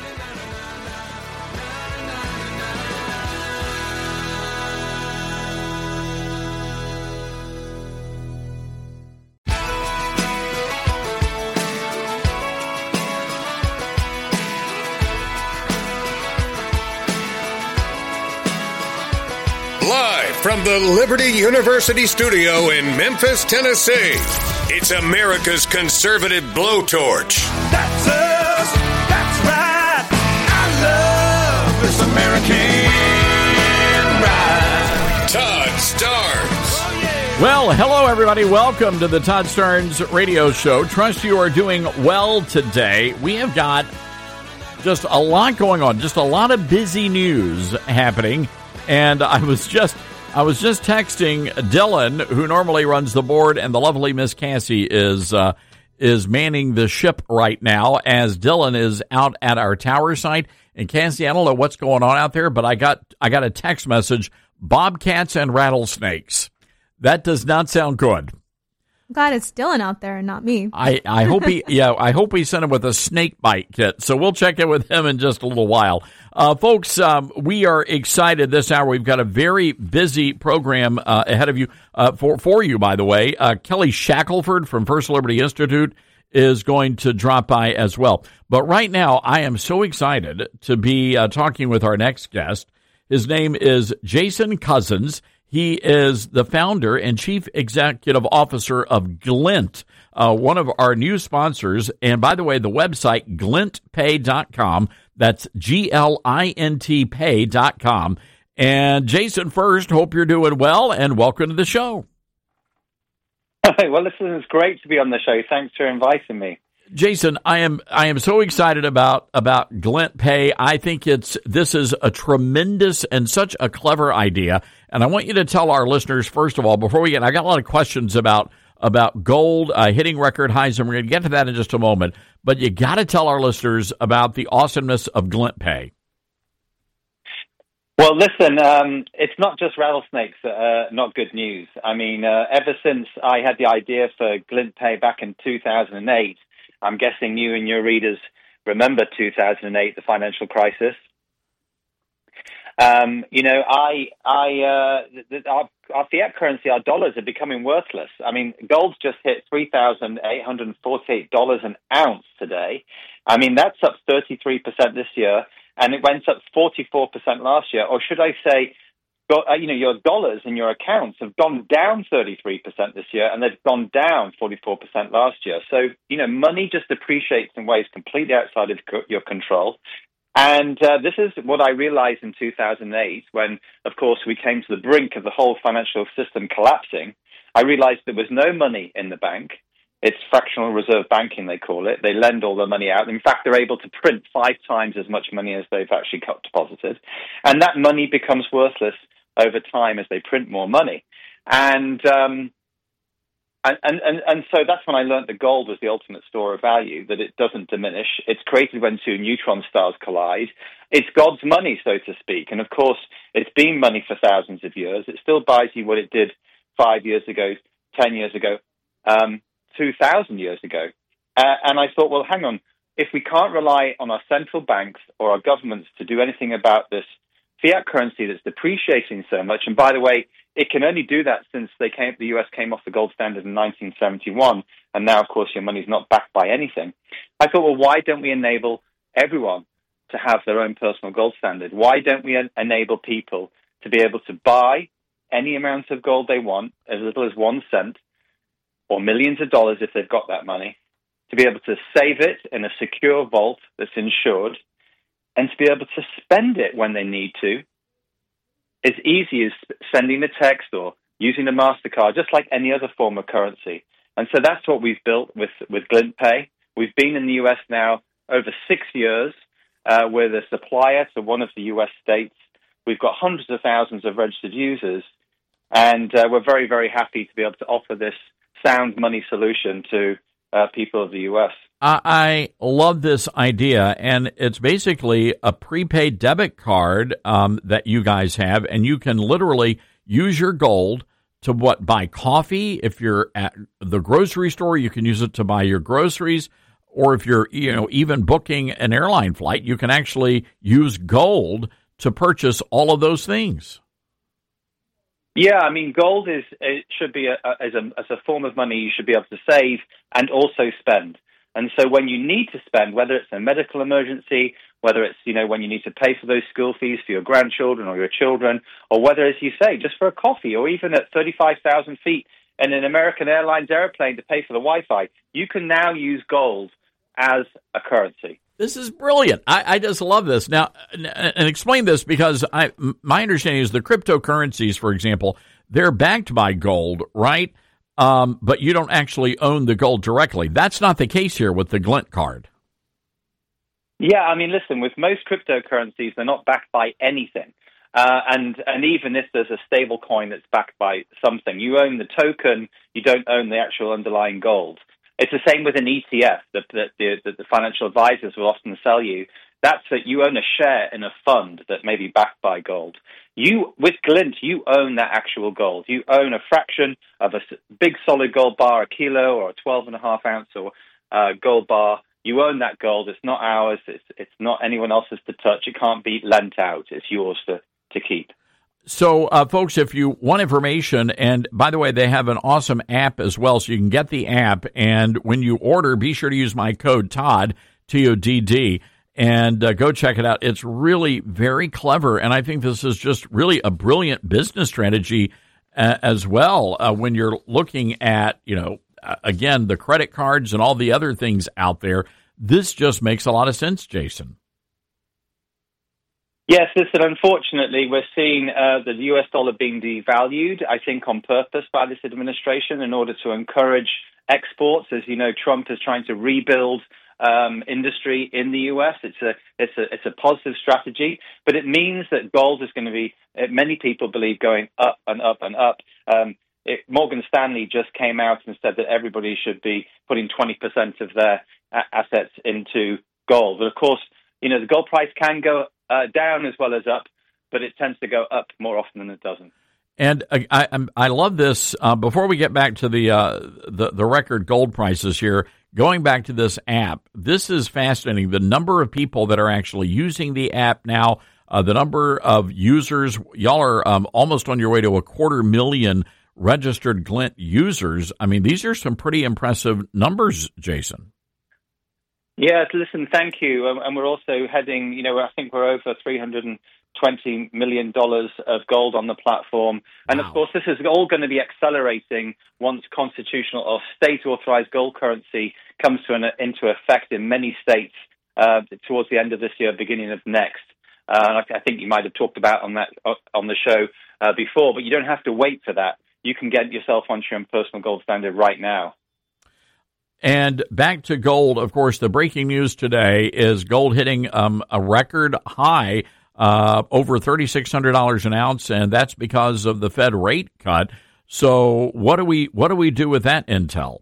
From the Liberty University studio in Memphis, Tennessee, it's America's conservative blowtorch. That's us. That's right. I this American ride. Todd Starnes. Well, hello, everybody. Welcome to the Todd Starnes Radio Show. Trust you are doing well today. We have got just a lot going on, just a lot of busy news happening. And I was just I was just texting Dylan, who normally runs the board, and the lovely Miss Cassie is uh, is manning the ship right now as Dylan is out at our tower site. And Cassie, I don't know what's going on out there, but I got I got a text message: bobcats and rattlesnakes. That does not sound good. I'm glad it's Dylan out there and not me. I, I hope he yeah I hope he sent him with a snake bite kit. So we'll check in with him in just a little while, uh, folks. Um, we are excited this hour. We've got a very busy program uh, ahead of you uh, for for you. By the way, uh, Kelly Shackelford from First Liberty Institute is going to drop by as well. But right now, I am so excited to be uh, talking with our next guest. His name is Jason Cousins. He is the founder and chief executive officer of Glint, uh, one of our new sponsors. And by the way, the website, glint pay dot com. That's G L I N T pay dot com. And Jason, first, hope you're doing well, and welcome to the show. Well, listen, it's great to be on the show. Thanks for inviting me. Jason, I am I am so excited about about Glint Pay. I think it's this is a tremendous and such a clever idea. And I want you to tell our listeners, first of all, before we get, I got a lot of questions about about gold uh, hitting record highs, and we're going to get to that in just a moment. But you got to tell our listeners about the awesomeness of Glint Pay. Well, listen, um, it's not just rattlesnakes that are not good news. I mean, uh, ever since I had the idea for Glint Pay back in two thousand eight, I'm guessing you and your readers remember two thousand eight, the financial crisis. Um, you know, I, I, uh, the, the, our, our fiat currency, our dollars are becoming worthless. I mean, gold's just hit three thousand eight hundred forty-eight dollars an ounce today. I mean, that's up thirty-three percent this year, and it went up forty-four percent last year. Or should I say, you know, your dollars in your accounts have gone down thirty-three percent this year, and they've gone down forty-four percent last year. So, you know, money just depreciates in ways completely outside of your control. And uh, this is what I realized in two thousand eight when, of course, we came to the brink of the whole financial system collapsing. I realized there was no money in the bank. It's fractional reserve banking, they call it. They lend all the money out. In fact, they're able to print five times as much money as they've actually got deposited. And that money becomes worthless over time as they print more money. And um, and, and, and so that's when I learned that gold was the ultimate store of value, that it doesn't diminish. It's created when two neutron stars collide. It's God's money, so to speak. And, of course, it's been money for thousands of years. It still buys you what it did five years ago, ten years ago, um, two thousand years ago. Uh, and I thought, well, hang on. If we can't rely on our central banks or our governments to do anything about this fiat currency that's depreciating so much, and by the way, it can only do that since they came, the U S came off the gold standard in nineteen seventy-one, and now, of course, your money's not backed by anything. I thought, well, why don't we enable everyone to have their own personal gold standard? Why don't we en- enable people to be able to buy any amount of gold they want, as little as one cent, or millions of dollars if they've got that money, to be able to save it in a secure vault that's insured, and to be able to spend it when they need to, as easy as sending a text or using a MasterCard, just like any other form of currency. And so that's what we've built with, with Glint Pay. We've been in the U S now over six years. Uh, we're the supplier to one of the U S states. We've got hundreds of thousands of registered users, and uh, we're very, very happy to be able to offer this sound money solution to uh, people of the U S. I love this idea, and it's basically a prepaid debit card um, that you guys have, and you can literally use your gold to what buy coffee. If you're at the grocery store, you can use it to buy your groceries, or if you're you know even booking an airline flight, you can actually use gold to purchase all of those things. Yeah, I mean, gold is it should be a, a, as a as a form of money you should be able to save and also spend. And so when you need to spend, whether it's a medical emergency, whether it's, you know, when you need to pay for those school fees for your grandchildren or your children, or whether, as you say, just for a coffee, or even at thirty-five thousand feet in an American Airlines airplane to pay for the Wi-Fi, you can now use gold as a currency. This is brilliant. I, I just love this. Now, and explain this, because I my understanding is the cryptocurrencies, for example, they're backed by gold, right? Um, but you don't actually own the gold directly. That's not the case here with the Glint card. Yeah, I mean, listen, with most cryptocurrencies, they're not backed by anything. Uh, and, and even if there's a stable coin that's backed by something, you own the token, you don't own the actual underlying gold. It's the same with an E T F that, that, the, that the financial advisors will often sell you. That's that you own a share in a fund that may be backed by gold. You, with Glint, you own that actual gold. You own a fraction of a big solid gold bar, a kilo or a twelve and a half ounce or uh, gold bar. You own that gold. It's not ours. It's it's not anyone else's to touch. It can't be lent out. It's yours to, to keep. So, uh, folks, if you want information, and by the way, they have an awesome app as well, so you can get the app, and when you order, be sure to use my code Todd, T O D D, and uh, go check it out. It's really very clever, and I think this is just really a brilliant business strategy uh, as well uh, when you're looking at, you know, uh, again, the credit cards and all the other things out there. This just makes a lot of sense, Jason. Yes, listen, unfortunately, we're seeing uh, the U S dollar being devalued, I think on purpose by this administration in order to encourage exports. As you know, Trump is trying to rebuild um, industry in the U S. It's a, it's a, it's a positive strategy, but it means that gold is going to be, many people believe, going up and up and up. Um, it, Morgan Stanley just came out and said that everybody should be putting twenty percent of their a- assets into gold. But of course, you know, the gold price can go Uh, down as well as up, but it tends to go up more often than it doesn't. And I, I, I love this. Uh, before we get back to the, uh, the the record gold prices here, going back to this app, this is fascinating. The number of people that are actually using the app now, uh, the number of users, y'all are um, almost on your way to a quarter million registered Glint users. I mean, these are some pretty impressive numbers, Jason. Yes, listen, thank you. Um, and we're also heading, you know, I think we're over three hundred twenty million dollars of gold on the platform. And wow. Of course, this is all going to be accelerating once constitutional or state-authorized gold currency comes to an, into effect in many states uh, towards the end of this year, beginning of next. Uh, I think you might have talked about on that on the show uh, before, but you don't have to wait for that. You can get yourself onto your own personal gold standard right now. And back to gold, of course, the breaking news today is gold hitting um, a record high, uh, over three thousand six hundred dollars an ounce, and that's because of the Fed rate cut. So what do we what do we do with that intel?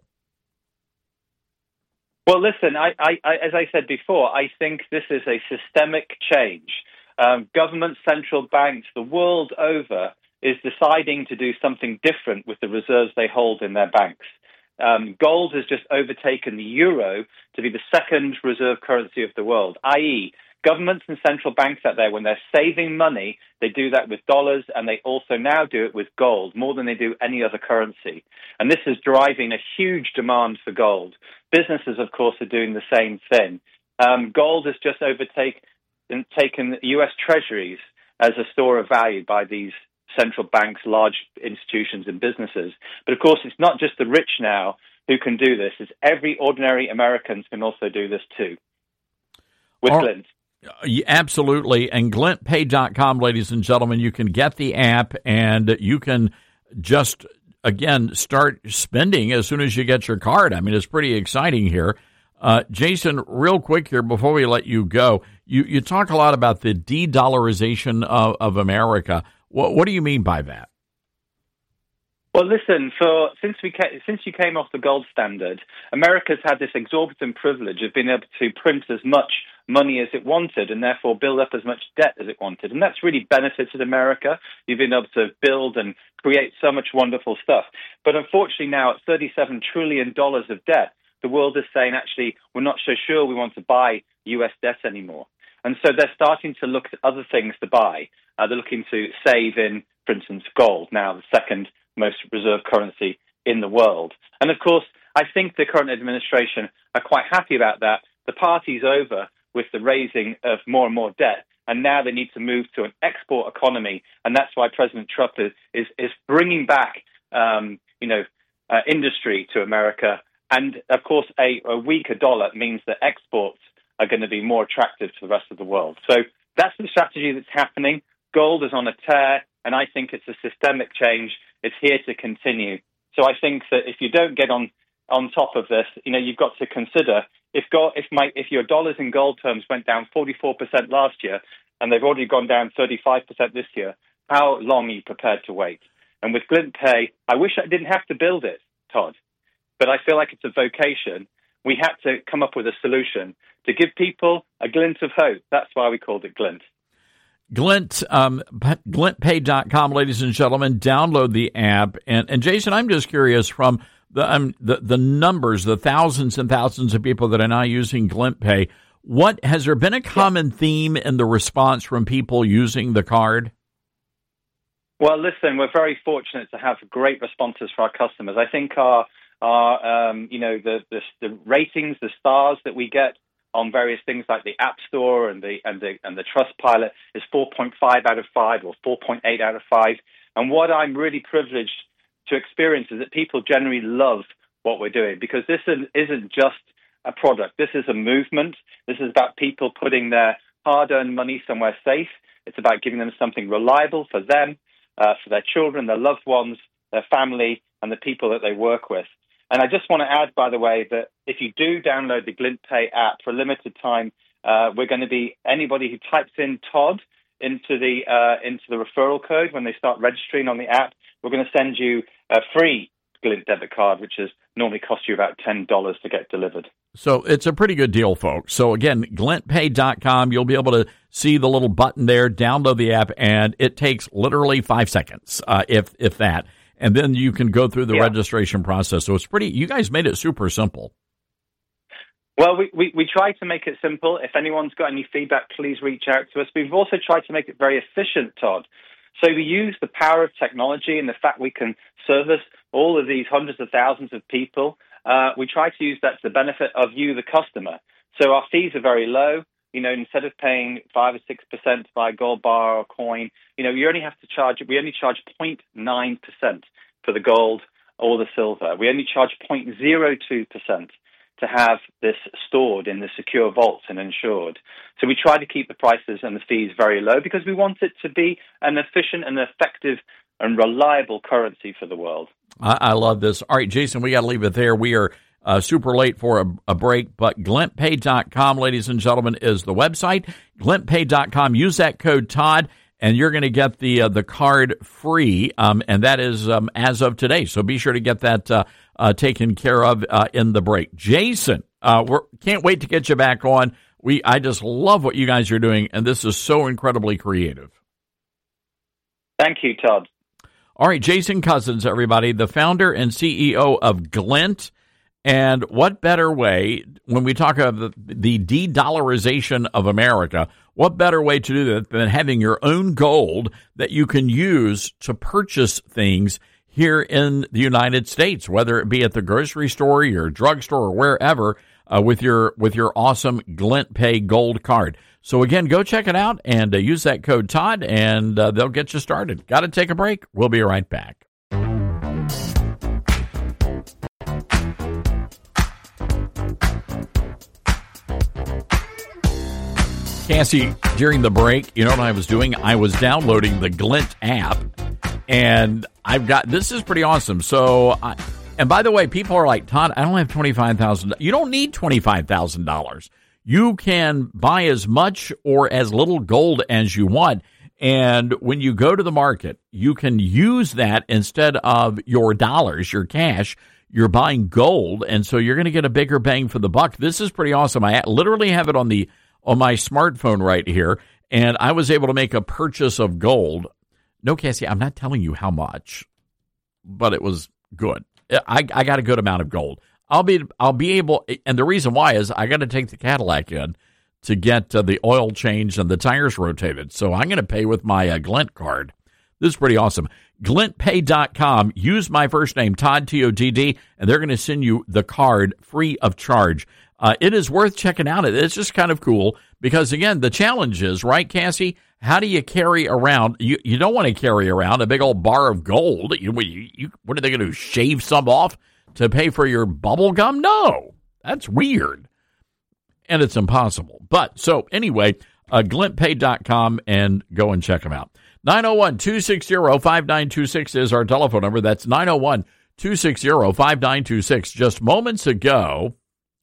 Well, listen, I, I, I, as I said before, I think this is a systemic change. Um, government, central banks, the world over, is deciding to do something different with the reserves they hold in their banks. Um, gold has just overtaken the euro to be the second reserve currency of the world, that is, governments and central banks out there, when they're saving money, they do that with dollars, and they also now do it with gold, more than they do any other currency. And this is driving a huge demand for gold. Businesses, of course, are doing the same thing. Um, gold has just overtaken taken U S treasuries as a store of value by these central banks, large institutions and businesses. But of course, it's not just the rich now who can do this. It's every ordinary American can also do this too with All, Glint. Absolutely. And glint pay dot com, ladies and gentlemen, you can get the app and you can just, again, start spending as soon as you get your card. I mean, it's pretty exciting here. Uh, Jason, real quick here before we let you go, you, you talk a lot about the de-dollarization of, of America. What, what do you mean by that? Well, listen, for since we ca- since you came off the gold standard, America's had this exorbitant privilege of being able to print as much money as it wanted and therefore build up as much debt as it wanted. And that's really benefited America. You've been able to build and create so much wonderful stuff. But unfortunately now at thirty-seven trillion dollars of debt, the world is saying, actually, we're not so sure we want to buy U S debt anymore. And so they're starting to look at other things to buy. Uh, they're looking to save in, for instance, gold, now the second most reserved currency in the world. And of course, I think the current administration are quite happy about that. The party's over with the raising of more and more debt, and now they need to move to an export economy, and that's why President Trump is is, is bringing back, um, you know, uh, industry to America. And of course, a, a weaker dollar means that exports are going to be more attractive to the rest of the world. So that's the strategy that's happening. Gold is on a tear, and I think it's a systemic change. It's here to continue. So I think that if you don't get on, on top of this, you know, you've got to consider if gold, if my if your dollars in gold terms went down forty-four percent last year, and they've already gone down thirty-five percent this year, how long are you prepared to wait? And with Glint Pay, I wish I didn't have to build it, Todd, but I feel like it's a vocation. We had to come up with a solution to give people a glint of hope. That's why we called it Glint. Glint, um, glint pay dot com, ladies and gentlemen, download the app. And, and Jason, I'm just curious from the, um, the the numbers, the thousands and thousands of people that are now using Glint Pay, what has there been a common theme in the response from people using the card? Well, listen, we're very fortunate to have great responses for our customers. I think our, our um, you know, the, the the ratings, the stars that we get on various things like the App Store and the and the and the Trustpilot is four point five out of five or four point eight out of five. And what I'm really privileged to experience is that people generally love what we're doing, because this isn't just a product. This is a movement. This is about people putting their hard-earned money somewhere safe. It's about giving them something reliable for them, uh, for their children, their loved ones, their family, and the people that they work with. And I just want to add, by the way, that if you do download the Glint Pay app for a limited time, uh, we're going to be anybody who types in Todd into the uh, into the referral code when they start registering on the app, we're going to send you a free Glint debit card, which is normally cost you about ten dollars to get delivered. So it's a pretty good deal, folks. So again, glint pay dot com, you'll be able to see the little button there, download the app, and it takes literally five seconds, uh, if if that. And then you can go through the yeah. registration process. So it's pretty, you guys made it super simple. Well, we, we, we try to make it simple. If anyone's got any feedback, please reach out to us. We've also tried to make it very efficient, Todd. So we use the power of technology and the fact we can service all of these hundreds of thousands of people. Uh, we try to use that to the benefit of you, the customer. So our fees are very low. You know, instead of paying five or six percent to buy a gold bar or coin, you know, you only have to charge. We only charge zero point nine percent for the gold or the silver. We only charge zero point zero two percent to have this stored in the secure vaults and insured. So we try to keep the prices and the fees very low because we want it to be an efficient and effective and reliable currency for the world. I, I love this. All right, Jason, we got to leave it there. We are uh, super late for a, a break, but glint pay dot com, ladies and gentlemen, is the website. glint pay dot com. Use that code Todd, and you're going to get the uh, the card free, um, and that is um, as of today. So be sure to get that uh, uh, taken care of uh, in the break. Jason, uh, we can't wait to get you back on. We I just love what you guys are doing, and this is so incredibly creative. Thank you, Todd. All right, Jason Cousins, everybody, the founder and C E O of Glint. And what better way, when we talk about the, the de-dollarization of America, what better way to do that than having your own gold that you can use to purchase things here in the United States, whether it be at the grocery store, your drugstore, or wherever, uh, with your with your awesome Glint Pay Gold card. So again, go check it out and uh, use that code Todd, and uh, they'll get you started. Got to take a break. We'll be right back. Cassie, during the break, you know what I was doing? I was downloading the Glint app, and I've got, this is pretty awesome. So, I, and by the way, people are like, Todd, I don't have twenty-five thousand dollars. You don't need twenty-five thousand dollars. You can buy as much or as little gold as you want. And when you go to the market, you can use that instead of your dollars, your cash. You're buying gold, and so you're going to get a bigger bang for the buck. This is pretty awesome. I literally have it on the on my smartphone right here, and I was able to make a purchase of gold. No, Cassie, I'm not telling you how much, but it was good. I, I got a good amount of gold. I'll be I'll be able, and the reason why is I got to take the Cadillac in to get uh, the oil changed and the tires rotated. So I'm going to pay with my uh, Glint card. This is pretty awesome. glint pay dot com. Use my first name, Todd, T O D D, and they're going to send you the card free of charge. Uh, it is worth checking out. It's just kind of cool because, again, the challenge is, right, Cassie, how do you carry around? You you don't want to carry around a big old bar of gold. You, you, you, what are they going to do, shave some off to pay for your bubble gum? No, that's weird. and it's impossible. But so anyway, uh, glint pay dot com and go and check them out. nine oh one, two six zero, five nine two six is our telephone number. That's nine oh one, two six zero, five nine two six. Just moments ago,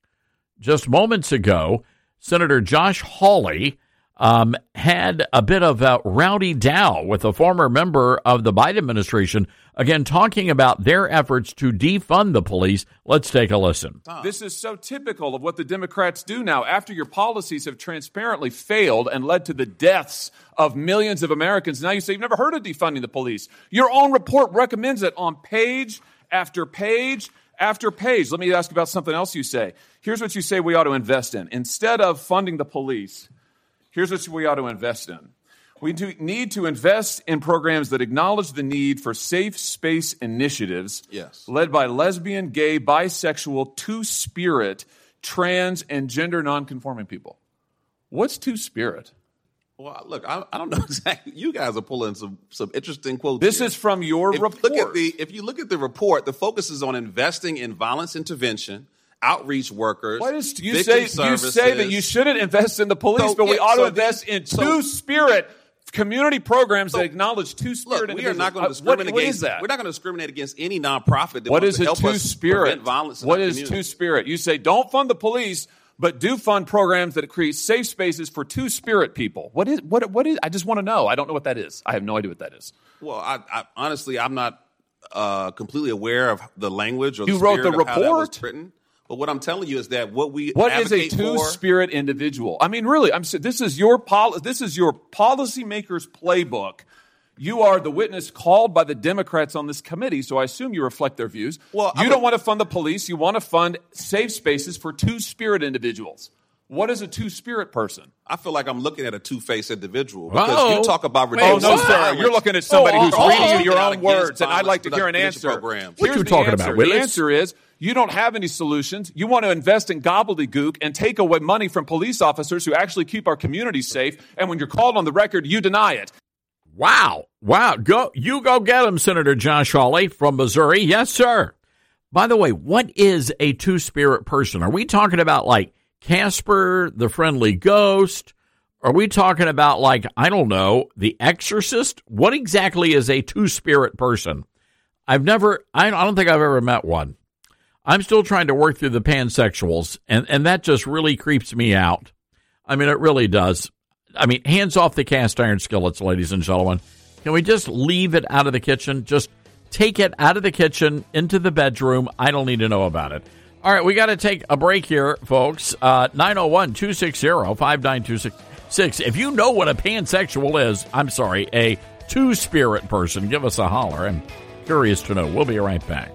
just moments ago, Senator Josh Hawley um, had a bit of a rowdy dow with a former member of the Biden administration, again, talking about their efforts to defund the police. Let's take a listen. This is so typical of what the Democrats do now. After your policies have transparently failed and led to the deaths of millions of Americans, now you say you've never heard of defunding the police. Your own report recommends it on page after page after page. Let me ask about something else you say. Here's what you say we ought to invest in. Instead of funding the police, here's what we ought to invest in. We do need to invest in programs that acknowledge the need for safe space initiatives yes. led by lesbian, gay, bisexual, two-spirit, trans, and gender nonconforming people. What's two-spirit? Well, look, I, I don't know exactly. You guys are pulling some, some interesting quotes. This here. is from your if report. Look at the, if you look at the report, the focus is on investing in violence intervention, outreach workers. What is you victim say? services. You say that you shouldn't invest in the police, So, but we yeah, ought to so invest the- in so- two-spirit community programs So, that acknowledge two-spirit Look, we are individuals. not going Uh, to discriminate what, what against is that? We're not going to discriminate against any nonprofit that What wants is to a help us two-spirit? prevent violence in What our is community. two-spirit? You say don't fund the police, but do fund programs that create safe spaces for two-spirit people. What is what? What is? I just want to know. I don't know what that is. I have no idea what that is. Well, I, I honestly, I'm not uh, completely aware of the language or the You wrote spirit the of how that was report? written. But what I'm telling you is that what we What is a advocate for- two-spirit individual? I mean, really, I'm. This is your pol- This is your policymakers' playbook. You are the witness called by the Democrats on this committee, so I assume you reflect their views. Well, you I'm don't a- want to fund the police. You want to fund safe spaces for two-spirit individuals. What is a two-spirit person? I feel like I'm looking at a two-faced individual because Uh-oh. you talk about Oh, reducing no, sir. violence. You're looking at somebody Oh, who's oh, reading oh, you your out own against words, and I'd like to violence hear an prevention answer. programs. What Here's you the talking answer. about, The Willis? answer is you don't have any solutions. You want to invest in gobbledygook and take away money from police officers who actually keep our communities safe, and when you're called on the record, you deny it. Wow. Wow. Go, you go get him, Senator Josh Hawley from Missouri. Yes, sir. By the way, what is a two-spirit person? Are we talking about like Casper, the friendly ghost? Are we talking about like, I don't know, the Exorcist? What exactly is a two-spirit person? I've never, I don't think I've ever met one. I'm still trying to work through the pansexuals, and, and that just really creeps me out. I mean, it really does. I mean, hands off the cast iron skillets, ladies and gentlemen. Can we just leave it out of the kitchen? Just take it out of the kitchen into the bedroom. I don't need to know about it. All right, we got to take a break here, folks. Uh, nine oh one, two six zero, five nine two six. If you know what a pansexual is, I'm sorry, a two-spirit person, give us a holler. I'm curious to know. We'll be right back.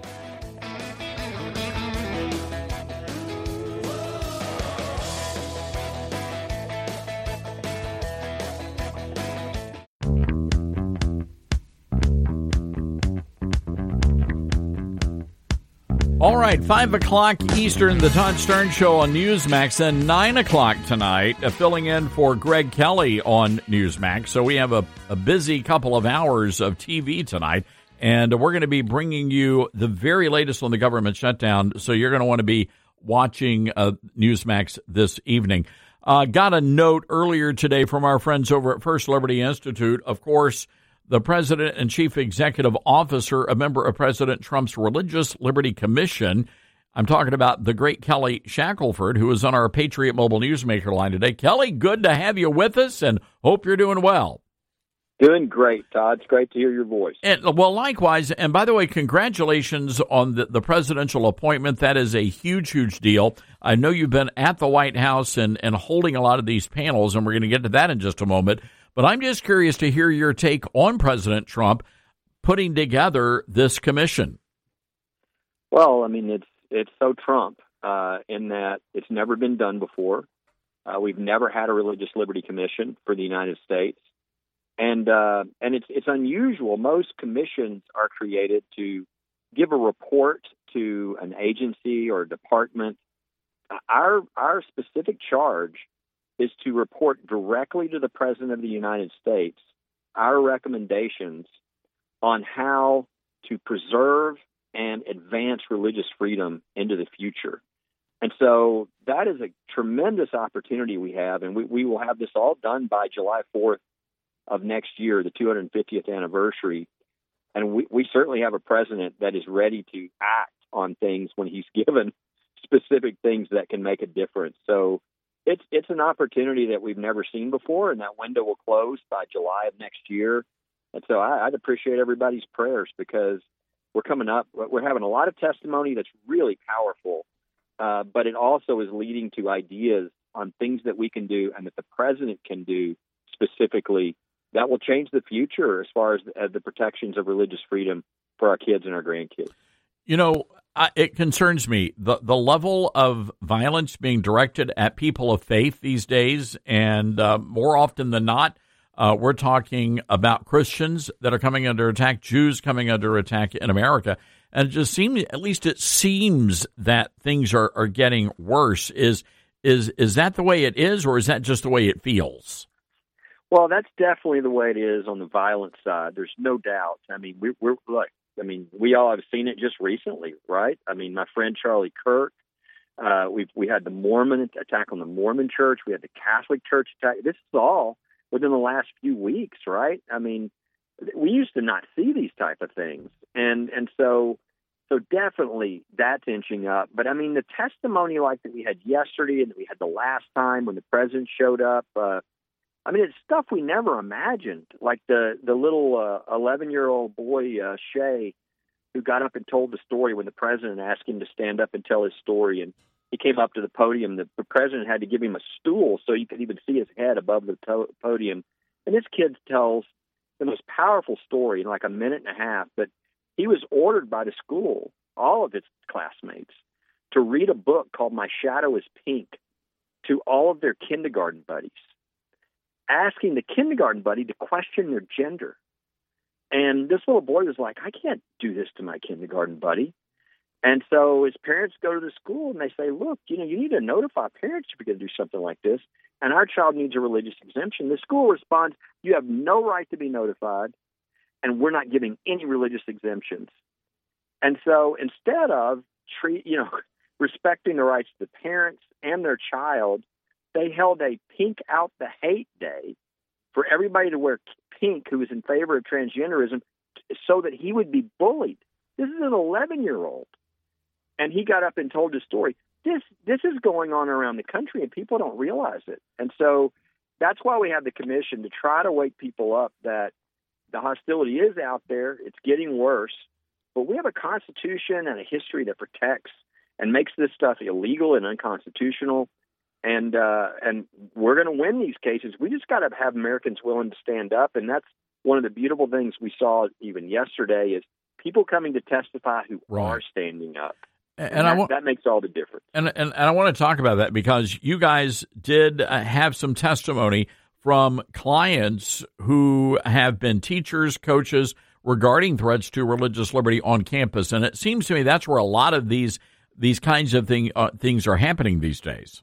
All right, five o'clock Eastern, the Todd Stern Show on Newsmax, and nine o'clock tonight, uh, filling in for Greg Kelly on Newsmax. So we have a, a busy couple of hours of T V tonight, and we're going to be bringing you the very latest on the government shutdown, so you're going to want to be watching uh, Newsmax this evening. Uh, got a note earlier today from our friends over at First Liberty Institute. Of course, the president and chief executive officer, a member of President Trump's Religious Liberty Commission. I'm talking about the great Kelly Shackelford, who is on our Patriot Mobile Newsmaker line today. Kelly, good to have you with us, and hope you're doing well. Doing great, Todd. It's great to hear your voice. And, well, likewise. And by the way, congratulations on the, the presidential appointment. That is a huge, huge deal. I know you've been at the White House and, and holding a lot of these panels, and we're going to get to that in just a moment. But I'm just curious to hear your take on President Trump putting together this commission. Well, I mean, it's it's so Trump uh, in that it's never been done before. Uh, we've never had a Religious Liberty Commission for the United States, and uh, and it's it's unusual. Most commissions are created to give a report to an agency or a department. Our our specific charge is to report directly to the President of the United States our recommendations on how to preserve and advance religious freedom into the future. And so that is a tremendous opportunity we have, and we, we will have this all done by July fourth of next year, the two hundred fiftieth anniversary. And we, we certainly have a president that is ready to act on things when he's given specific things that can make a difference. So it's it's an opportunity that we've never seen before, and that window will close by July of next year. And so I, I'd appreciate everybody's prayers, because we're coming up, we're having a lot of testimony that's really powerful, uh, but it also is leading to ideas on things that we can do and that the president can do specifically that will change the future as far as the, as the protections of religious freedom for our kids and our grandkids. You know, I, it concerns me, the the level of violence being directed at people of faith these days, and uh, more often than not, uh, we're talking about Christians that are coming under attack, Jews coming under attack in America, and it just seems, at least it seems, that things are, are getting worse. Is is is that the way it is, or is that just the way it feels? Well, that's definitely the way it is on the violent side. There's no doubt. I mean, we, we're like, I mean, we all have seen it just recently, right? I mean, my friend Charlie Kirk, uh, we we had the Mormon attack on the Mormon church. We had the Catholic church attack. This is all within the last few weeks, right? I mean, we used to not see these type of things. And and so so definitely that's inching up. But, I mean, the testimony like that we had yesterday and that we had the last time when the president showed up, uh, I mean, it's stuff we never imagined, like the, the little eleven-year-old uh, boy, uh, Shay, who got up and told the story when the president asked him to stand up and tell his story. And he came up to the podium. The, the president had to give him a stool so you could even see his head above the to- podium. And this kid tells the most powerful story in like a minute and a half. But he was ordered by the school, all of his classmates, to read a book called My Shadow is Pink to all of their kindergarten buddies, asking the kindergarten buddy to question their gender. And this little boy was like, I can't do this to my kindergarten buddy. And so his parents go to the school and they say, look, you know, you need to notify parents if you're going to do something like this. And our child needs a religious exemption. The school responds, you have no right to be notified, and we're not giving any religious exemptions. And so instead of treat, you know, respecting the rights of the parents and their child, they held a Pink Out the Hate Day for everybody to wear pink who was in favor of transgenderism so that he would be bullied. This is an eleven-year-old. And he got up and told his story. This this is going on around the country, and people don't realize it. And so that's why we have the commission, to try to wake people up that the hostility is out there. It's getting worse. But we have a constitution and a history that protects and makes this stuff illegal and unconstitutional. And uh, and we're going to win these cases. We just got to have Americans willing to stand up. And that's one of the beautiful things we saw even yesterday is people coming to testify who right. are standing up. And, and that, I want, that makes all the difference. And, and, and I want to talk about that because you guys did uh, have some testimony from clients who have been teachers, coaches, regarding threats to religious liberty on campus. And it seems to me that's where a lot of these these kinds of thing, uh, things are happening these days.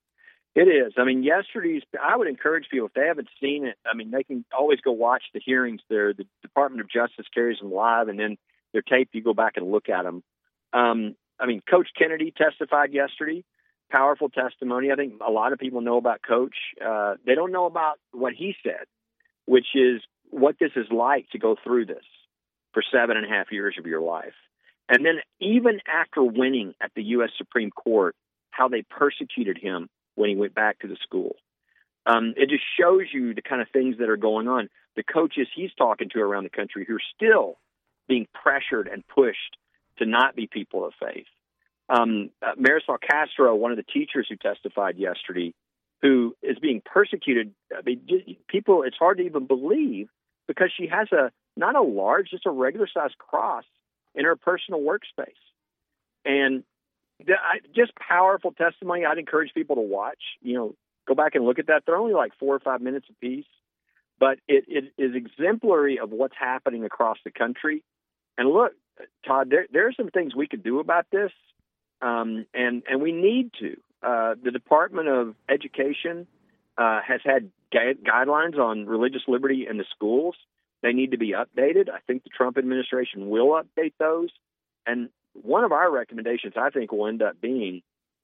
It is. I mean, yesterday's, I would encourage people, if they haven't seen it, I mean, they can always go watch the hearings there. The Department of Justice carries them live, and then they're taped. You go back and look at them. Um, I mean, Coach Kennedy testified yesterday. Powerful testimony. I think a lot of people know about Coach. Uh, they don't know about what he said, which is what this is like to go through this for seven and a half years of your life. And then even after winning at the U S Supreme Court, how they persecuted him when he went back to the school. Um, it just shows you the kind of things that are going on. The coaches he's talking to around the country who are still being pressured and pushed to not be people of faith. Um, uh, Marisol Castro, one of the teachers who testified yesterday, who is being persecuted. I mean, people, it's hard to even believe because she has a, not a large, just a regular sized cross in her personal workspace. And the, I, just powerful testimony. I'd encourage people to watch, you know, go back and look at that. They're only like four or five minutes apiece, but it, it is exemplary of what's happening across the country. And look, Todd, there, there are some things we could do about this, um, and, and we need to. Uh, the Department of Education uh, has had gu- guidelines on religious liberty in the schools. They need to be updated. I think the Trump administration will update those. And one of our recommendations, I think, will end up being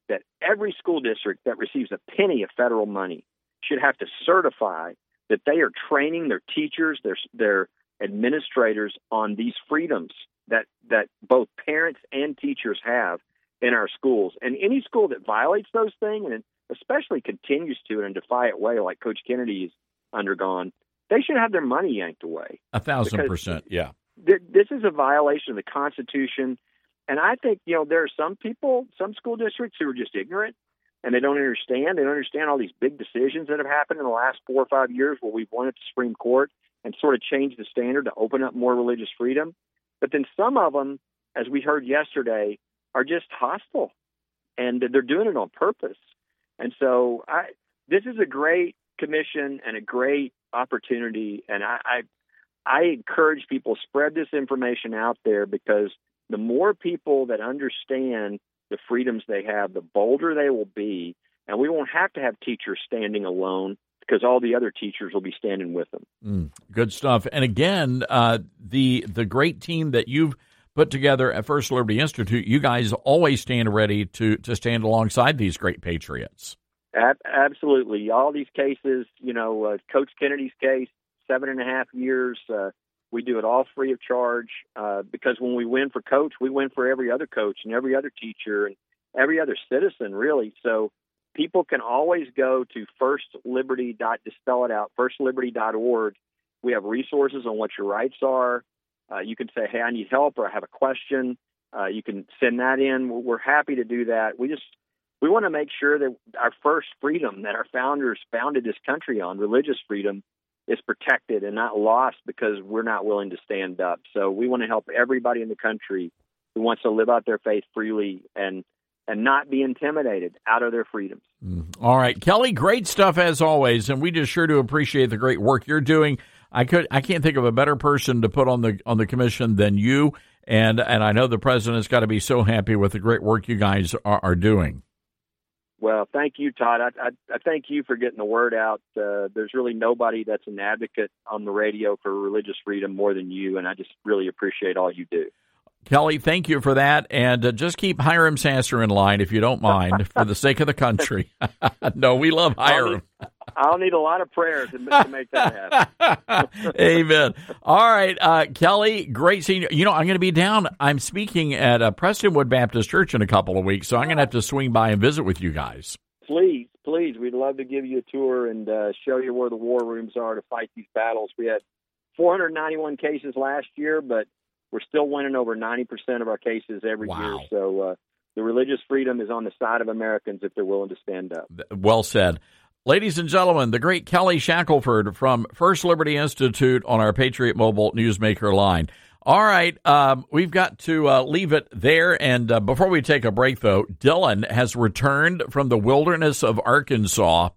that every school district that receives a penny of federal money should have to certify that they are training their teachers, their their administrators on these freedoms that, that both parents and teachers have in our schools. And any school that violates those things, and especially continues to in a defiant way like Coach Kennedy's undergone, they should have their money yanked away. A thousand percent, yeah. Th- this is a violation of the Constitution. And I think, you know, there are some people, some school districts who are just ignorant and they don't understand. They don't understand all these big decisions that have happened in the last four or five years where we've won at the Supreme Court and sort of changed the standard to open up more religious freedom. But then some of them, as we heard yesterday, are just hostile, and they're doing it on purpose. And so I, this is a great commission and a great opportunity, and I, I, I encourage people to spread this information out there, because the more people that understand the freedoms they have, the bolder they will be, and we won't have to have teachers standing alone, because all the other teachers will be standing with them. Mm, good stuff. And again, uh, the the great team that you've put together at First Liberty Institute, you guys always stand ready to, to stand alongside these great patriots. Ab- absolutely. All these cases, you know, uh, Coach Kennedy's case, seven and a half years, uh, we do it all free of charge, uh, because when we win for Coach, we win for every other coach and every other teacher and every other citizen, really. So people can always go to first liberty dot, to spell it out, first liberty dot org. We have resources on what your rights are. Uh, you can say, hey, I need help, or I have a question. Uh, you can send that in. We're, we're happy to do that. We just we want to make sure that our first freedom that our founders founded this country on, religious freedom, is protected and not lost because we're not willing to stand up. So we want to help everybody in the country who wants to live out their faith freely and and not be intimidated out of their freedoms. Mm. All right, Kelly, great stuff as always, and we just sure do appreciate the great work you're doing. I could I can't think of a better person to put on the on the commission than you, and and I know the president's got to be so happy with the great work you guys are, are doing. Well, thank you, Todd. I, I, I thank you for getting the word out. Uh, there's really nobody that's an advocate on the radio for religious freedom more than you, and I just really appreciate all you do. Kelly, thank you for that, and uh, just keep Hiram Sasser in line, if you don't mind, for the sake of the country. No, we love Hiram. I'll need, I'll need a lot of prayer to, to make that happen. Amen. All right, uh, Kelly, great seeing you. You know, I'm going to be down. I'm speaking at uh, Prestonwood Baptist Church in a couple of weeks, so I'm going to have to swing by and visit with you guys. Please, please. We'd love to give you a tour and uh, show you where the war rooms are to fight these battles. We had four hundred ninety-one cases last year, but we're still winning over ninety percent of our cases every wow. year. So uh, the religious freedom is on the side of Americans if they're willing to stand up. Well said. Ladies and gentlemen, the great Kelly Shackelford from First Liberty Institute on our Patriot Mobile Newsmaker line. All right, um, we've got to uh, leave it there. And uh, before we take a break, though, Dylan has returned from the wilderness of Arkansas.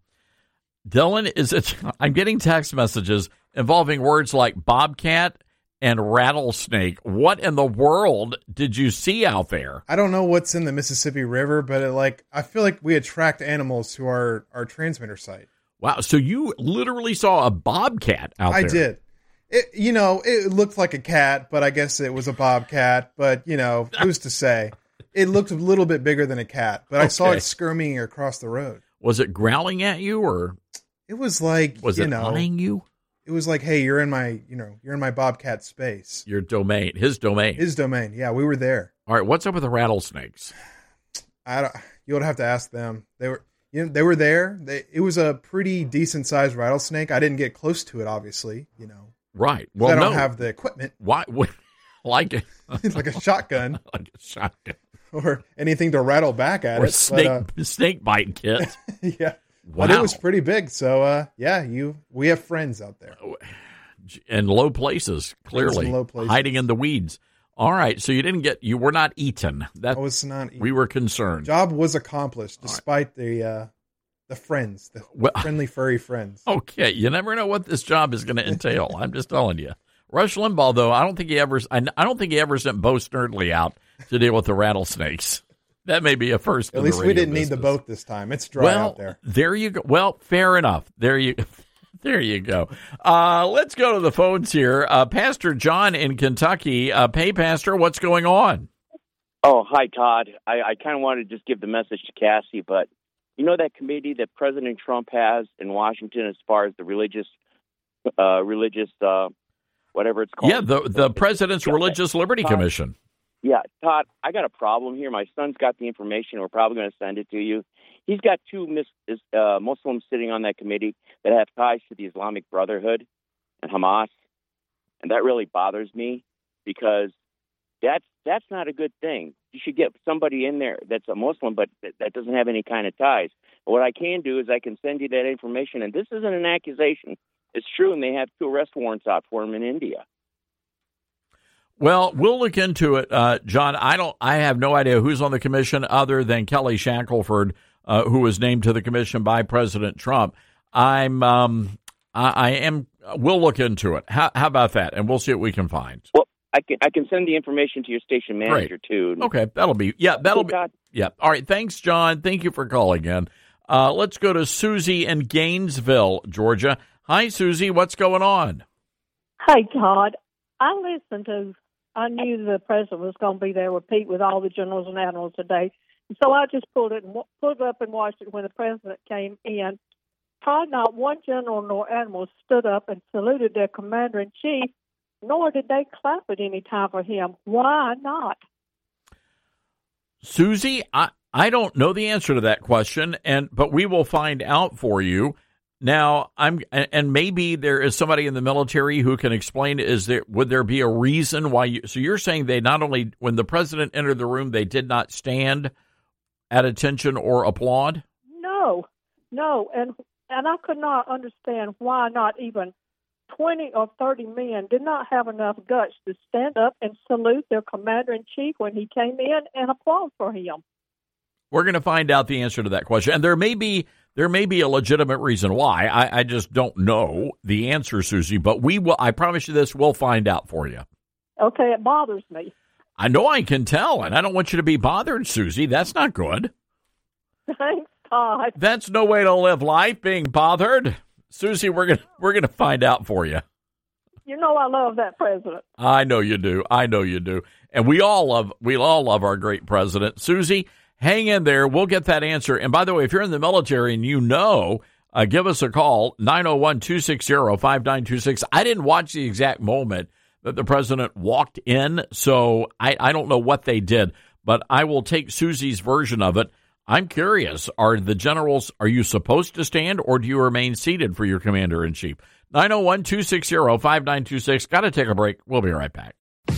Dylan is it? I'm getting text messages involving words like bobcat and rattlesnake. What in the world did you see out there? I don't know what's in the Mississippi River, but it, like I feel like we attract animals to our, our transmitter site. Wow, so you literally saw a bobcat out I there. I did. It, you know, it looked like a cat, but I guess it was a bobcat. But, you know, who's to say? It looked a little bit bigger than a cat, but okay. I saw it skirming across the road. Was it growling at you, or? It was like, was you it know, eyeing you? It was like, hey, you're in my, you know, you're in my bobcat space. Your domain, his domain. His domain, yeah, we were there. All right, what's up with the rattlesnakes? I don't, you'll have to ask them. They were, you know, they were there. They, it was a pretty decent sized rattlesnake. I didn't get close to it, obviously, you know. Right. Well, I don't no. have the equipment. Why? What, like it? It's like a shotgun. Like a shotgun. Or anything to rattle back at or it. Or snake, but, uh, snake bite kit. Yeah. Wow. But it was pretty big. So, uh, yeah, you we have friends out there. In low places, clearly. In low places. Hiding in the weeds. All right. So you didn't get, you were not eaten. That I was not eaten. We were concerned. Job was accomplished despite right. the, uh, the friends, the well, friendly furry friends. Okay. You never know what this job is going to entail. I'm just telling you. Rush Limbaugh, though, I don't think he ever, I don't think he ever sent Bo Snerdley out to deal with the rattlesnakes. That may be a first. At least we didn't business. need the boat this time. It's dry well, out there. There you go. Well, fair enough. There you, there you go. Uh, let's go to the phones here. Uh, Pastor John in Kentucky. Uh, hey, Pastor, what's going on? Oh, hi, Todd. I, I kind of wanted to just give the message to Cassie, but you know that committee that President Trump has in Washington as far as the religious, uh, religious, uh, whatever it's called? Yeah, the the President's Religious Liberty Todd, Commission. Yeah, Todd, I got a problem here. My son's got the information. We're probably going to send it to you. He's got two mis- uh, Muslims sitting on that committee that have ties to the Islamic Brotherhood and Hamas, and that really bothers me because that's that's not a good thing. You should get somebody in there that's a Muslim, but that, that doesn't have any kind of ties. But what I can do is I can send you that information, and this isn't an accusation. It's true, and they have two arrest warrants out for him in India. Well, we'll look into it, uh, John. I don't. I have no idea who's on the commission other than Kelly Shackelford, uh, who was named to the commission by President Trump. I'm. Um, I, I am. We'll look into it. How, how about that? And we'll see what we can find. Well, I can. I can send the information to your station manager Great. too. Okay, that'll be. Yeah, that'll be. Yeah. All right. Thanks, John. Thank you for calling in. Uh, let's go to Susie in Gainesville, Georgia. Hi, Susie. What's going on? Hi, Todd. I listened to. I knew the president was going to be there with Pete with all the generals and admirals today. And so I just pulled it and pulled it up and watched it when the president came in. Todd, not one general nor admiral stood up and saluted their commander-in-chief, nor did they clap at any time for him. Why not? Susie, I, I don't know the answer to that question, and but we will find out for you. Now, I'm, and maybe there is somebody in the military who can explain, is there, would there be a reason why you, so you're saying they not only, when the president entered the room, they did not stand at attention or applaud? No, no. And, and I could not understand why not even twenty or thirty men did not have enough guts to stand up and salute their commander-in-chief when he came in and applaud for him. We're going to find out the answer to that question. And there may be, There may be a legitimate reason why. I, I just don't know the answer, Susie, but we will. I promise you this, we'll find out for you. Okay, it bothers me. I know I can tell, and I don't want you to be bothered, Susie. That's not good. Thanks, Todd. That's no way to live life, being bothered. Susie, we're gonna we're gonna find out for you. You know I love that president. I know you do. I know you do. And we all love we all love our great president. Susie, hang in there. We'll get that answer. And by the way, if you're in the military and you know, uh, give us a call, nine oh one, two six zero, five nine two six. I didn't watch the exact moment that the president walked in, so I, I don't know what they did, but I will take Susie's version of it. I'm curious, are the generals, are you supposed to stand or do you remain seated for your commander-in-chief? nine oh one, two six zero, five nine two six. Got to take a break. We'll be right back.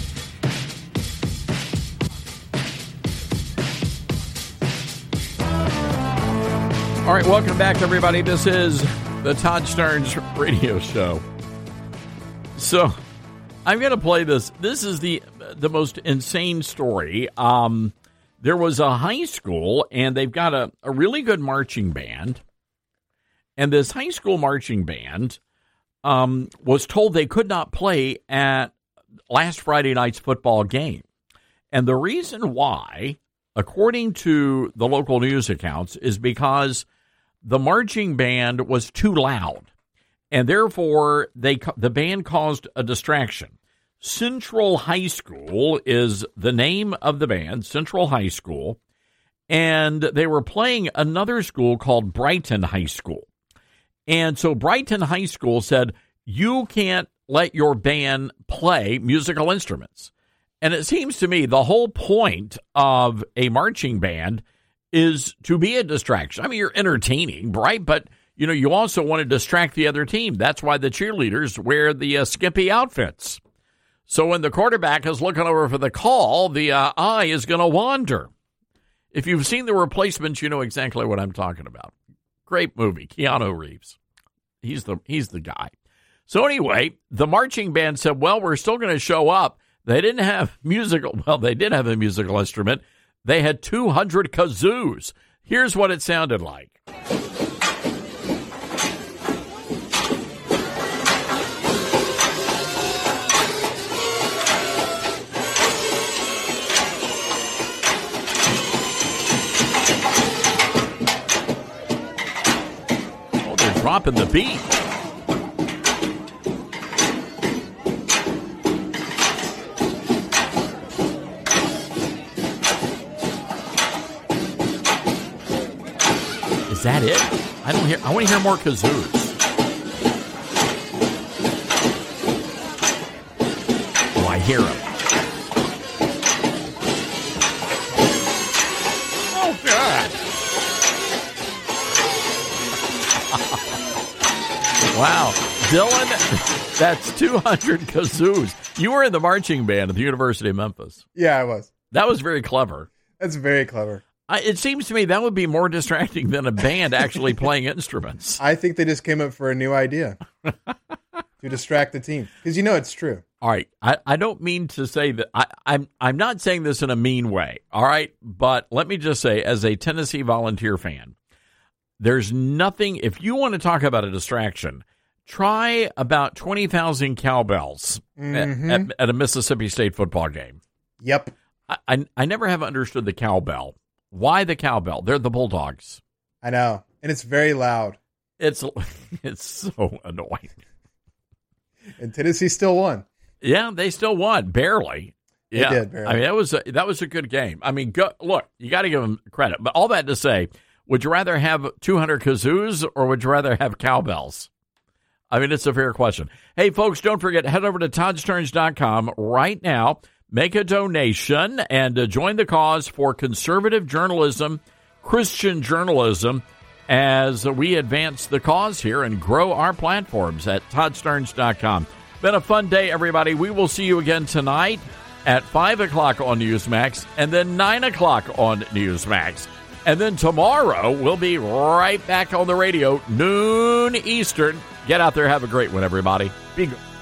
All right, welcome back, everybody. This is the Todd Starnes radio show. So I'm going to play this. This is the the most insane story. Um, there was a high school, and they've got a, a really good marching band. And this high school marching band um, was told they could not play at last Friday night's football game. And the reason why, according to the local news accounts, is because the marching band was too loud, and therefore they the band caused a distraction. Central High School is the name of the band, Central High School, and they were playing another school called Brighton High School. And so Brighton High School said, you can't let your band play musical instruments. And it seems to me the whole point of a marching band is to be a distraction. I mean, you're entertaining, right? But, you know, you also want to distract the other team. That's why the cheerleaders wear the uh, skimpy outfits. So when the quarterback is looking over for the call, the uh, eye is going to wander. If you've seen The Replacements, you know exactly what I'm talking about. Great movie, Keanu Reeves. He's the he's the guy. So anyway, the marching band said, well, we're still going to show up. They didn't have musical, well, they did have a musical instrument. They had two hundred kazoos. Here's what it sounded like. Oh, they're dropping the beat. Is that it? I don't hear. I want to hear more kazoos. Oh, I hear them. Oh God! Wow, Dylan, that's two hundred kazoos. You were in the marching band at the University of Memphis. Yeah, I was. That was very clever. That's very clever. I, it seems to me that would be more distracting than a band actually playing instruments. I think they just came up for a new idea to distract the team. Because you know it's true. All right. I, I don't mean to say that. I, I'm, I'm not saying this in a mean way. All right. But let me just say, as a Tennessee Volunteer fan, there's nothing, if you want to talk about a distraction, try about twenty thousand cowbells mm-hmm. at, at, at a Mississippi State football game. Yep. I, I, I never have understood the cowbell. Why the cowbell? They're the Bulldogs. I know. And it's very loud. It's it's so annoying. And Tennessee still won. Yeah, they still won. Barely. Yeah. They did, barely. I mean, that was a, that was a good game. I mean, go, look, you got to give them credit. But all that to say, would you rather have two hundred kazoos or would you rather have cowbells? I mean, it's a fair question. Hey, folks, don't forget, head over to todd stearns dot com right now. Make a donation and uh, join the cause for conservative journalism, Christian journalism, as we advance the cause here and grow our platforms at todd stearns dot com. Been a fun day, everybody. We will see you again tonight at five o'clock on Newsmax and then nine o'clock on Newsmax. And then tomorrow, we'll be right back on the radio, noon Eastern. Get out there. Have a great one, everybody. Be good.